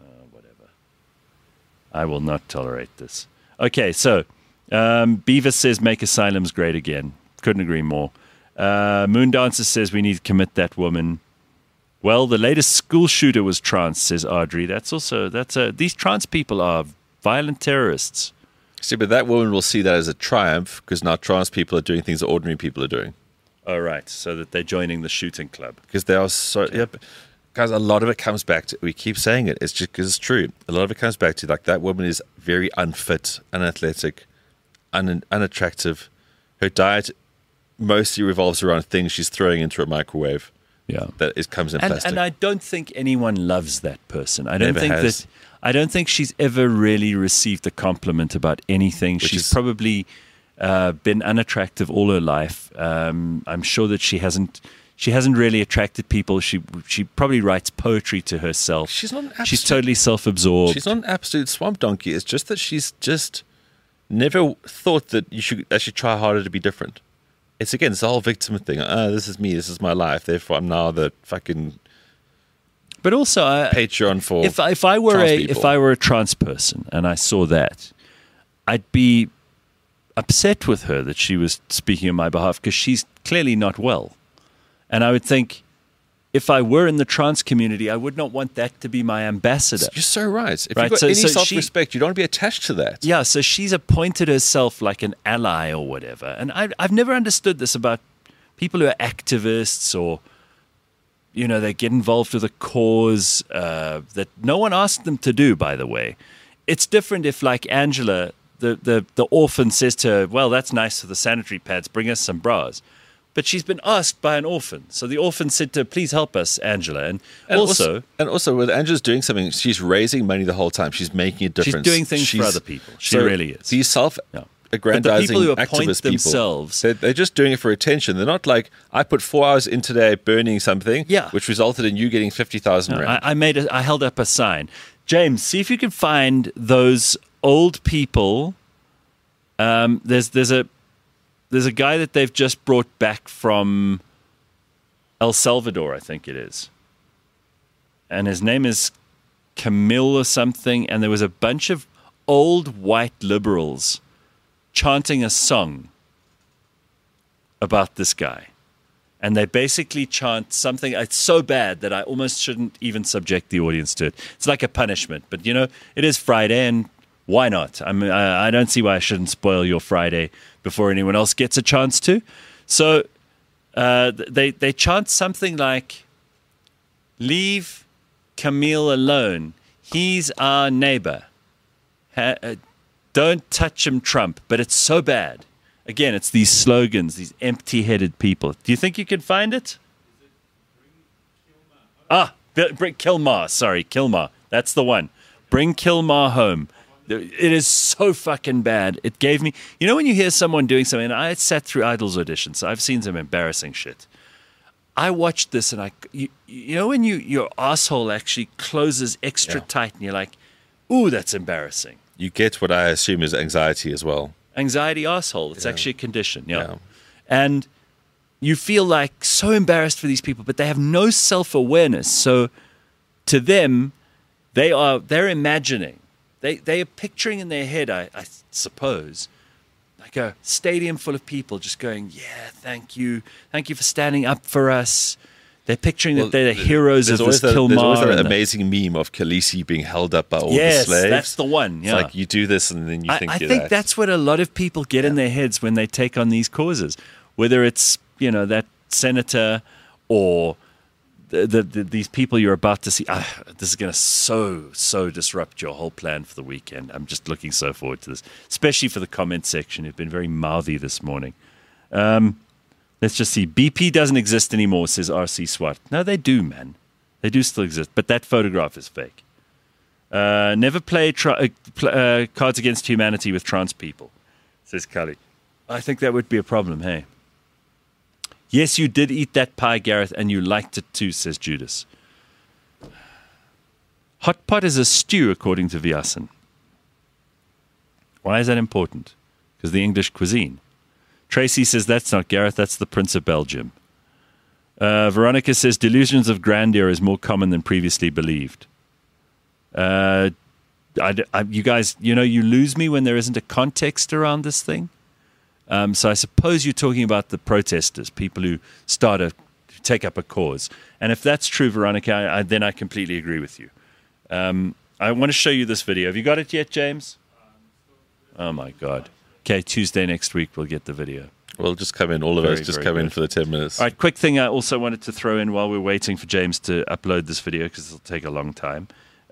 I will not tolerate this. Okay, so Beavis says make asylums great again. Couldn't agree more. Moondancer says we need to commit that woman. Well, the latest school shooter was trans, says Audrey. These trans people are violent terrorists. See, but that woman will see that as a triumph because now trans people are doing things that ordinary people are doing. Oh, right. So that they're joining the shooting club. Because they are so... Yep. Guys, a lot of it comes back to... We keep saying it. It's just because it's true. A lot of it comes back to, like, that woman is very unfit, unathletic, unattractive. Her diet mostly revolves around things she's throwing into a microwave. Yeah. That comes in plastic. And I don't think anyone loves that person. I don't Never think has. that... I don't think she's ever really received a compliment about anything. She's probably been unattractive all her life. I'm sure that she hasn't really attracted people. She probably writes poetry to herself. She's not an She's totally self-absorbed. She's not an absolute swamp donkey. It's just that she's just never thought that you should actually try harder to be different. It's the whole victim thing. This is me. This is my life. Therefore, I'm now the fucking... But also, Patreon for if I were trans a people. if I were a trans person and I saw that, I'd be upset with her that she was speaking on my behalf because she's clearly not well, and I would think if I were in the trans community, I would not want that to be my ambassador. You're so right. If Right, you've got so- any so she- self-respect, you don't want to be attached to that. Yeah, so she's appointed herself like an ally or whatever, and I've never understood this about people who are activists or. You know, they get involved with a cause that no one asked them to do, by the way. It's different if, like Angela, the orphan says to her, well, that's nice for the sanitary pads, bring us some bras. But she's been asked by an orphan. So the orphan said to her, please help us, Angela. And also, when Angela's doing something, she's raising money the whole time. She's making a difference. she's doing things for other people. She really is. These self-aggrandizing But the people who appoint activist people, themselves- they're just doing it for attention. They're not like, I put 4 hours in today burning something, which resulted in you getting 50,000 rand. I held up a sign. James, see if you can find those old people. There's a guy that they've just brought back from El Salvador, I think it is. And his name is Camille or something. And there was a bunch of old white liberals chanting a song about this guy. And they basically chant something. It's so bad that I almost shouldn't even subject the audience to it. It's like a punishment. But, you know, it is Friday, and why not? I don't see why I shouldn't spoil your Friday before anyone else gets a chance to. So they chant something like, leave Camille alone. He's our neighbor. Don't touch him, Trump. But it's so bad. Again, it's these slogans, these empty-headed people. Do you think you can find it? Kilmar. Sorry, Kilmar. That's the one. Bring Kilmar home. It is so fucking bad. It gave me... You know when you hear someone doing something... And I sat through Idols auditions, so I've seen some embarrassing shit. I watched this and you know when your asshole actually closes extra tight and you're like, ooh, that's embarrassing. You get what I assume is anxiety as well. Anxiety asshole. It's actually a condition. Yeah. And you feel like so embarrassed for these people, but they have no self-awareness. So to them, they're imagining. They are picturing in their head, I suppose, like a stadium full of people just going, yeah, thank you. Thank you for standing up for us. They're picturing that they're the heroes of this Kilmar. There's always that amazing meme of Khaleesi being held up by all the slaves. Yes, that's the one. Yeah. It's like you do this and then you think I you're think that. that's what a lot of people get in their heads when they take on these causes. Whether it's, that senator or these people you're about to see, this is going to so disrupt your whole plan for the weekend. I'm just looking so forward to this, especially for the comment section. You've been very mouthy this morning. Let's just see. BP doesn't exist anymore, says RC Swat. No, they do, man. They do still exist, but that photograph is fake. Never play Cards Against Humanity with trans people, says Kali. I think that would be a problem, hey? Yes, you did eat that pie, Gareth, and you liked it too, says Judas. Hot pot is a stew, according to Vyasan. Why is that important? Because the English cuisine. Tracy says that's not Gareth, that's the Prince of Belgium. Veronica says delusions of grandeur is more common than previously believed. You guys, you lose me when there isn't a context around this thing. So I suppose you're talking about the protesters, people who take up a cause. And if that's true, Veronica, then I completely agree with you. I want to show you this video. Have you got it yet, James? Oh, my God. Okay, Tuesday next week we'll get the video. We'll just come in, all of us just come in for the 10 minutes. All right, quick thing I also wanted to throw in while we're waiting for James to upload this video, because it'll take a long time.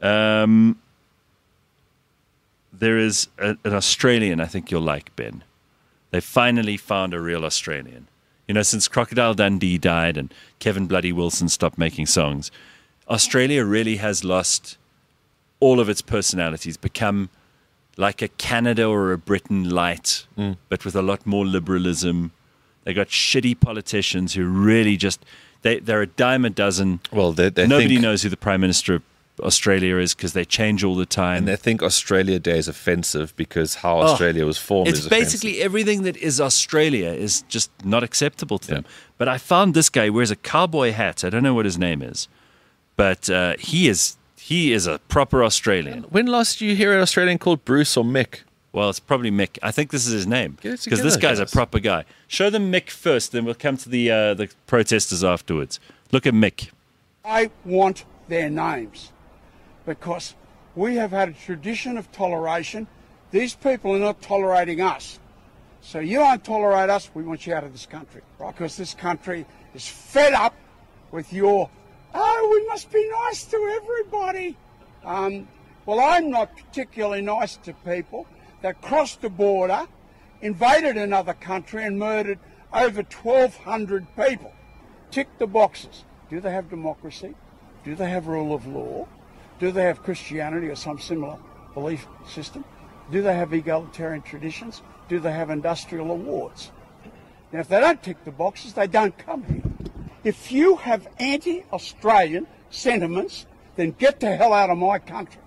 There is an Australian I think you'll like, Ben. They finally found a real Australian. Since Crocodile Dundee died and Kevin Bloody Wilson stopped making songs, Australia really has lost all of its personalities, become like a Canada or a Britain light, but with a lot more liberalism. They got shitty politicians who really just, they're a dime a dozen. Well, nobody knows who the Prime Minister of Australia is because they change all the time. And they think Australia Day is offensive because how Australia was formed is offensive. It's basically everything that is Australia is just not acceptable to them. But I found this guy wears a cowboy hat. I don't know what his name is, but he is a proper Australian. When last did you hear an Australian called Bruce or Mick? Well, it's probably Mick. I think this is his name because together, this guy's guys. a proper guy. Show them Mick first, then we'll come to the protesters afterwards. Look at Mick. I want their names because we have had a tradition of toleration. These people are not tolerating us. So you don't tolerate us, we want you out of this country. Right? Because this country is fed up with your, we must be nice to everybody. Well, I'm not particularly nice to people that crossed the border, invaded another country and murdered over 1,200 people. Tick the boxes. Do they have democracy? Do they have rule of law? Do they have Christianity or some similar belief system? Do they have egalitarian traditions? Do they have industrial awards? Now, if they don't tick the boxes, they don't come here. If you have anti-Australian sentiments, then get the hell out of my country.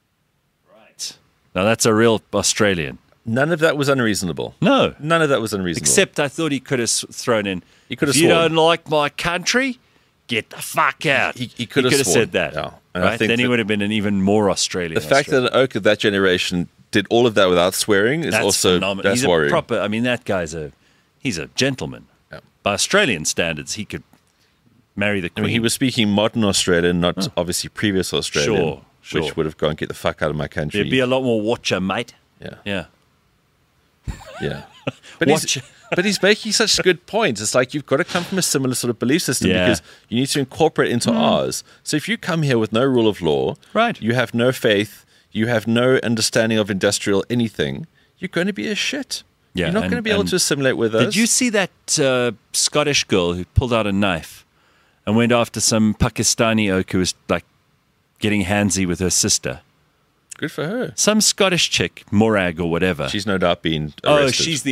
Right. Now, that's a real Australian. None of that was unreasonable. No. None of that was unreasonable. Except I thought he could have thrown in, He could have if you sworn. don't like my country, get the fuck out. He could have said that. Yeah. And I Right? think Then he that would have been an even more Australian. the fact that an oak of that generation did all of that without swearing is that's also phenomenal. that's He's worrying. a proper. I mean, that guy's he's a gentleman. Yeah. By Australian standards, he could marry the I queen. mean, he was speaking modern Australian, not obviously previous Australian, Sure. which would have gone, get the fuck out of my country. There'd be a lot more watcher, mate. yeah, Yeah. yeah. But Watch. he's making such good points. It's like you've got to come from a similar sort of belief system Yeah. because you need to incorporate into ours. So if you come here with no rule of law, Right. you have no faith, you have no understanding of industrial anything, you're going to be a shit. Yeah, You're not going to be able to assimilate with us. Did you see that Scottish girl who pulled out a knife and went after some Pakistani oak who was like getting handsy with her sister? Good for her. Some Scottish chick, Morag or whatever. She's no doubt been arrested. Oh, she's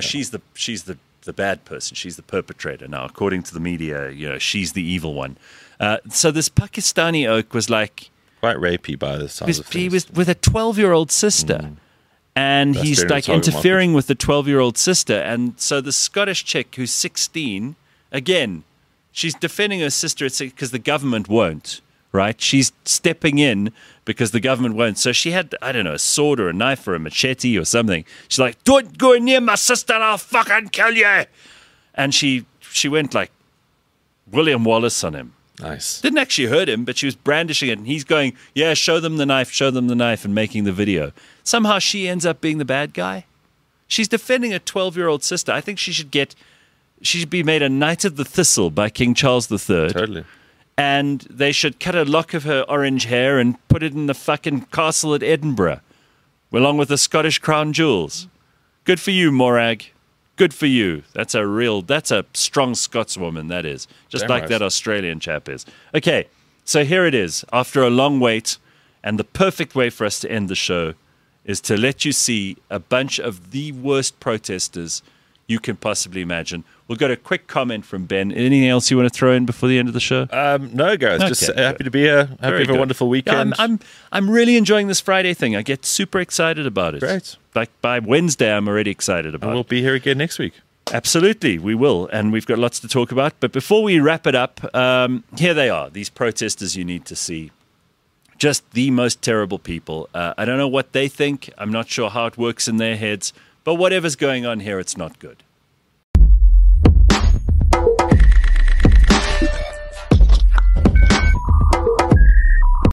the bad person. She's the perpetrator now, according to the media. She's the evil one. So this Pakistani oak was like quite rapey by the sounds of things. he was with a 12-year-old sister, and That's he's during the like target interfering with the 12-year-old sister. And so the Scottish chick who's 16, again, she's defending her sister because the government won't. Right? She's stepping in because the government won't. So she had, I don't know, a sword or a knife or a machete or something. She's like, don't go near my sister, I'll fucking kill you. And she went like William Wallace on him. Nice. Didn't actually hurt him, but she was brandishing it. And he's going, yeah, show them the knife, and making the video. Somehow she ends up being the bad guy. She's defending a 12-year-old sister. I think she should be made a Knight of the Thistle by King Charles III. Totally. and they should cut a lock of her orange hair and put it in the fucking castle at Edinburgh, along with the Scottish crown jewels. Good for you, Morag. Good for you. That's a strong Scotswoman, that is. Just Damn like right. that Australian chap is. Okay, so here it is. After a long wait, and the perfect way for us to end the show is to let you see a bunch of the worst protesters you can possibly imagine. We'll go to a quick comment from Ben. Anything else you want to throw in before the end of the show? No, guys. Okay, Just good. happy to be here. Hope Very you have a good. wonderful weekend. Yeah, I'm really enjoying this Friday thing. I get super excited about it. Great. Like by Wednesday, I'm already excited about and we'll it. be here again next week. Absolutely, we will. And we've got lots to talk about. But before we wrap it up, here they are, these protesters you need to see. Just the most terrible people. I don't know what they think. I'm not sure how it works in their heads. But whatever's going on here, it's not good.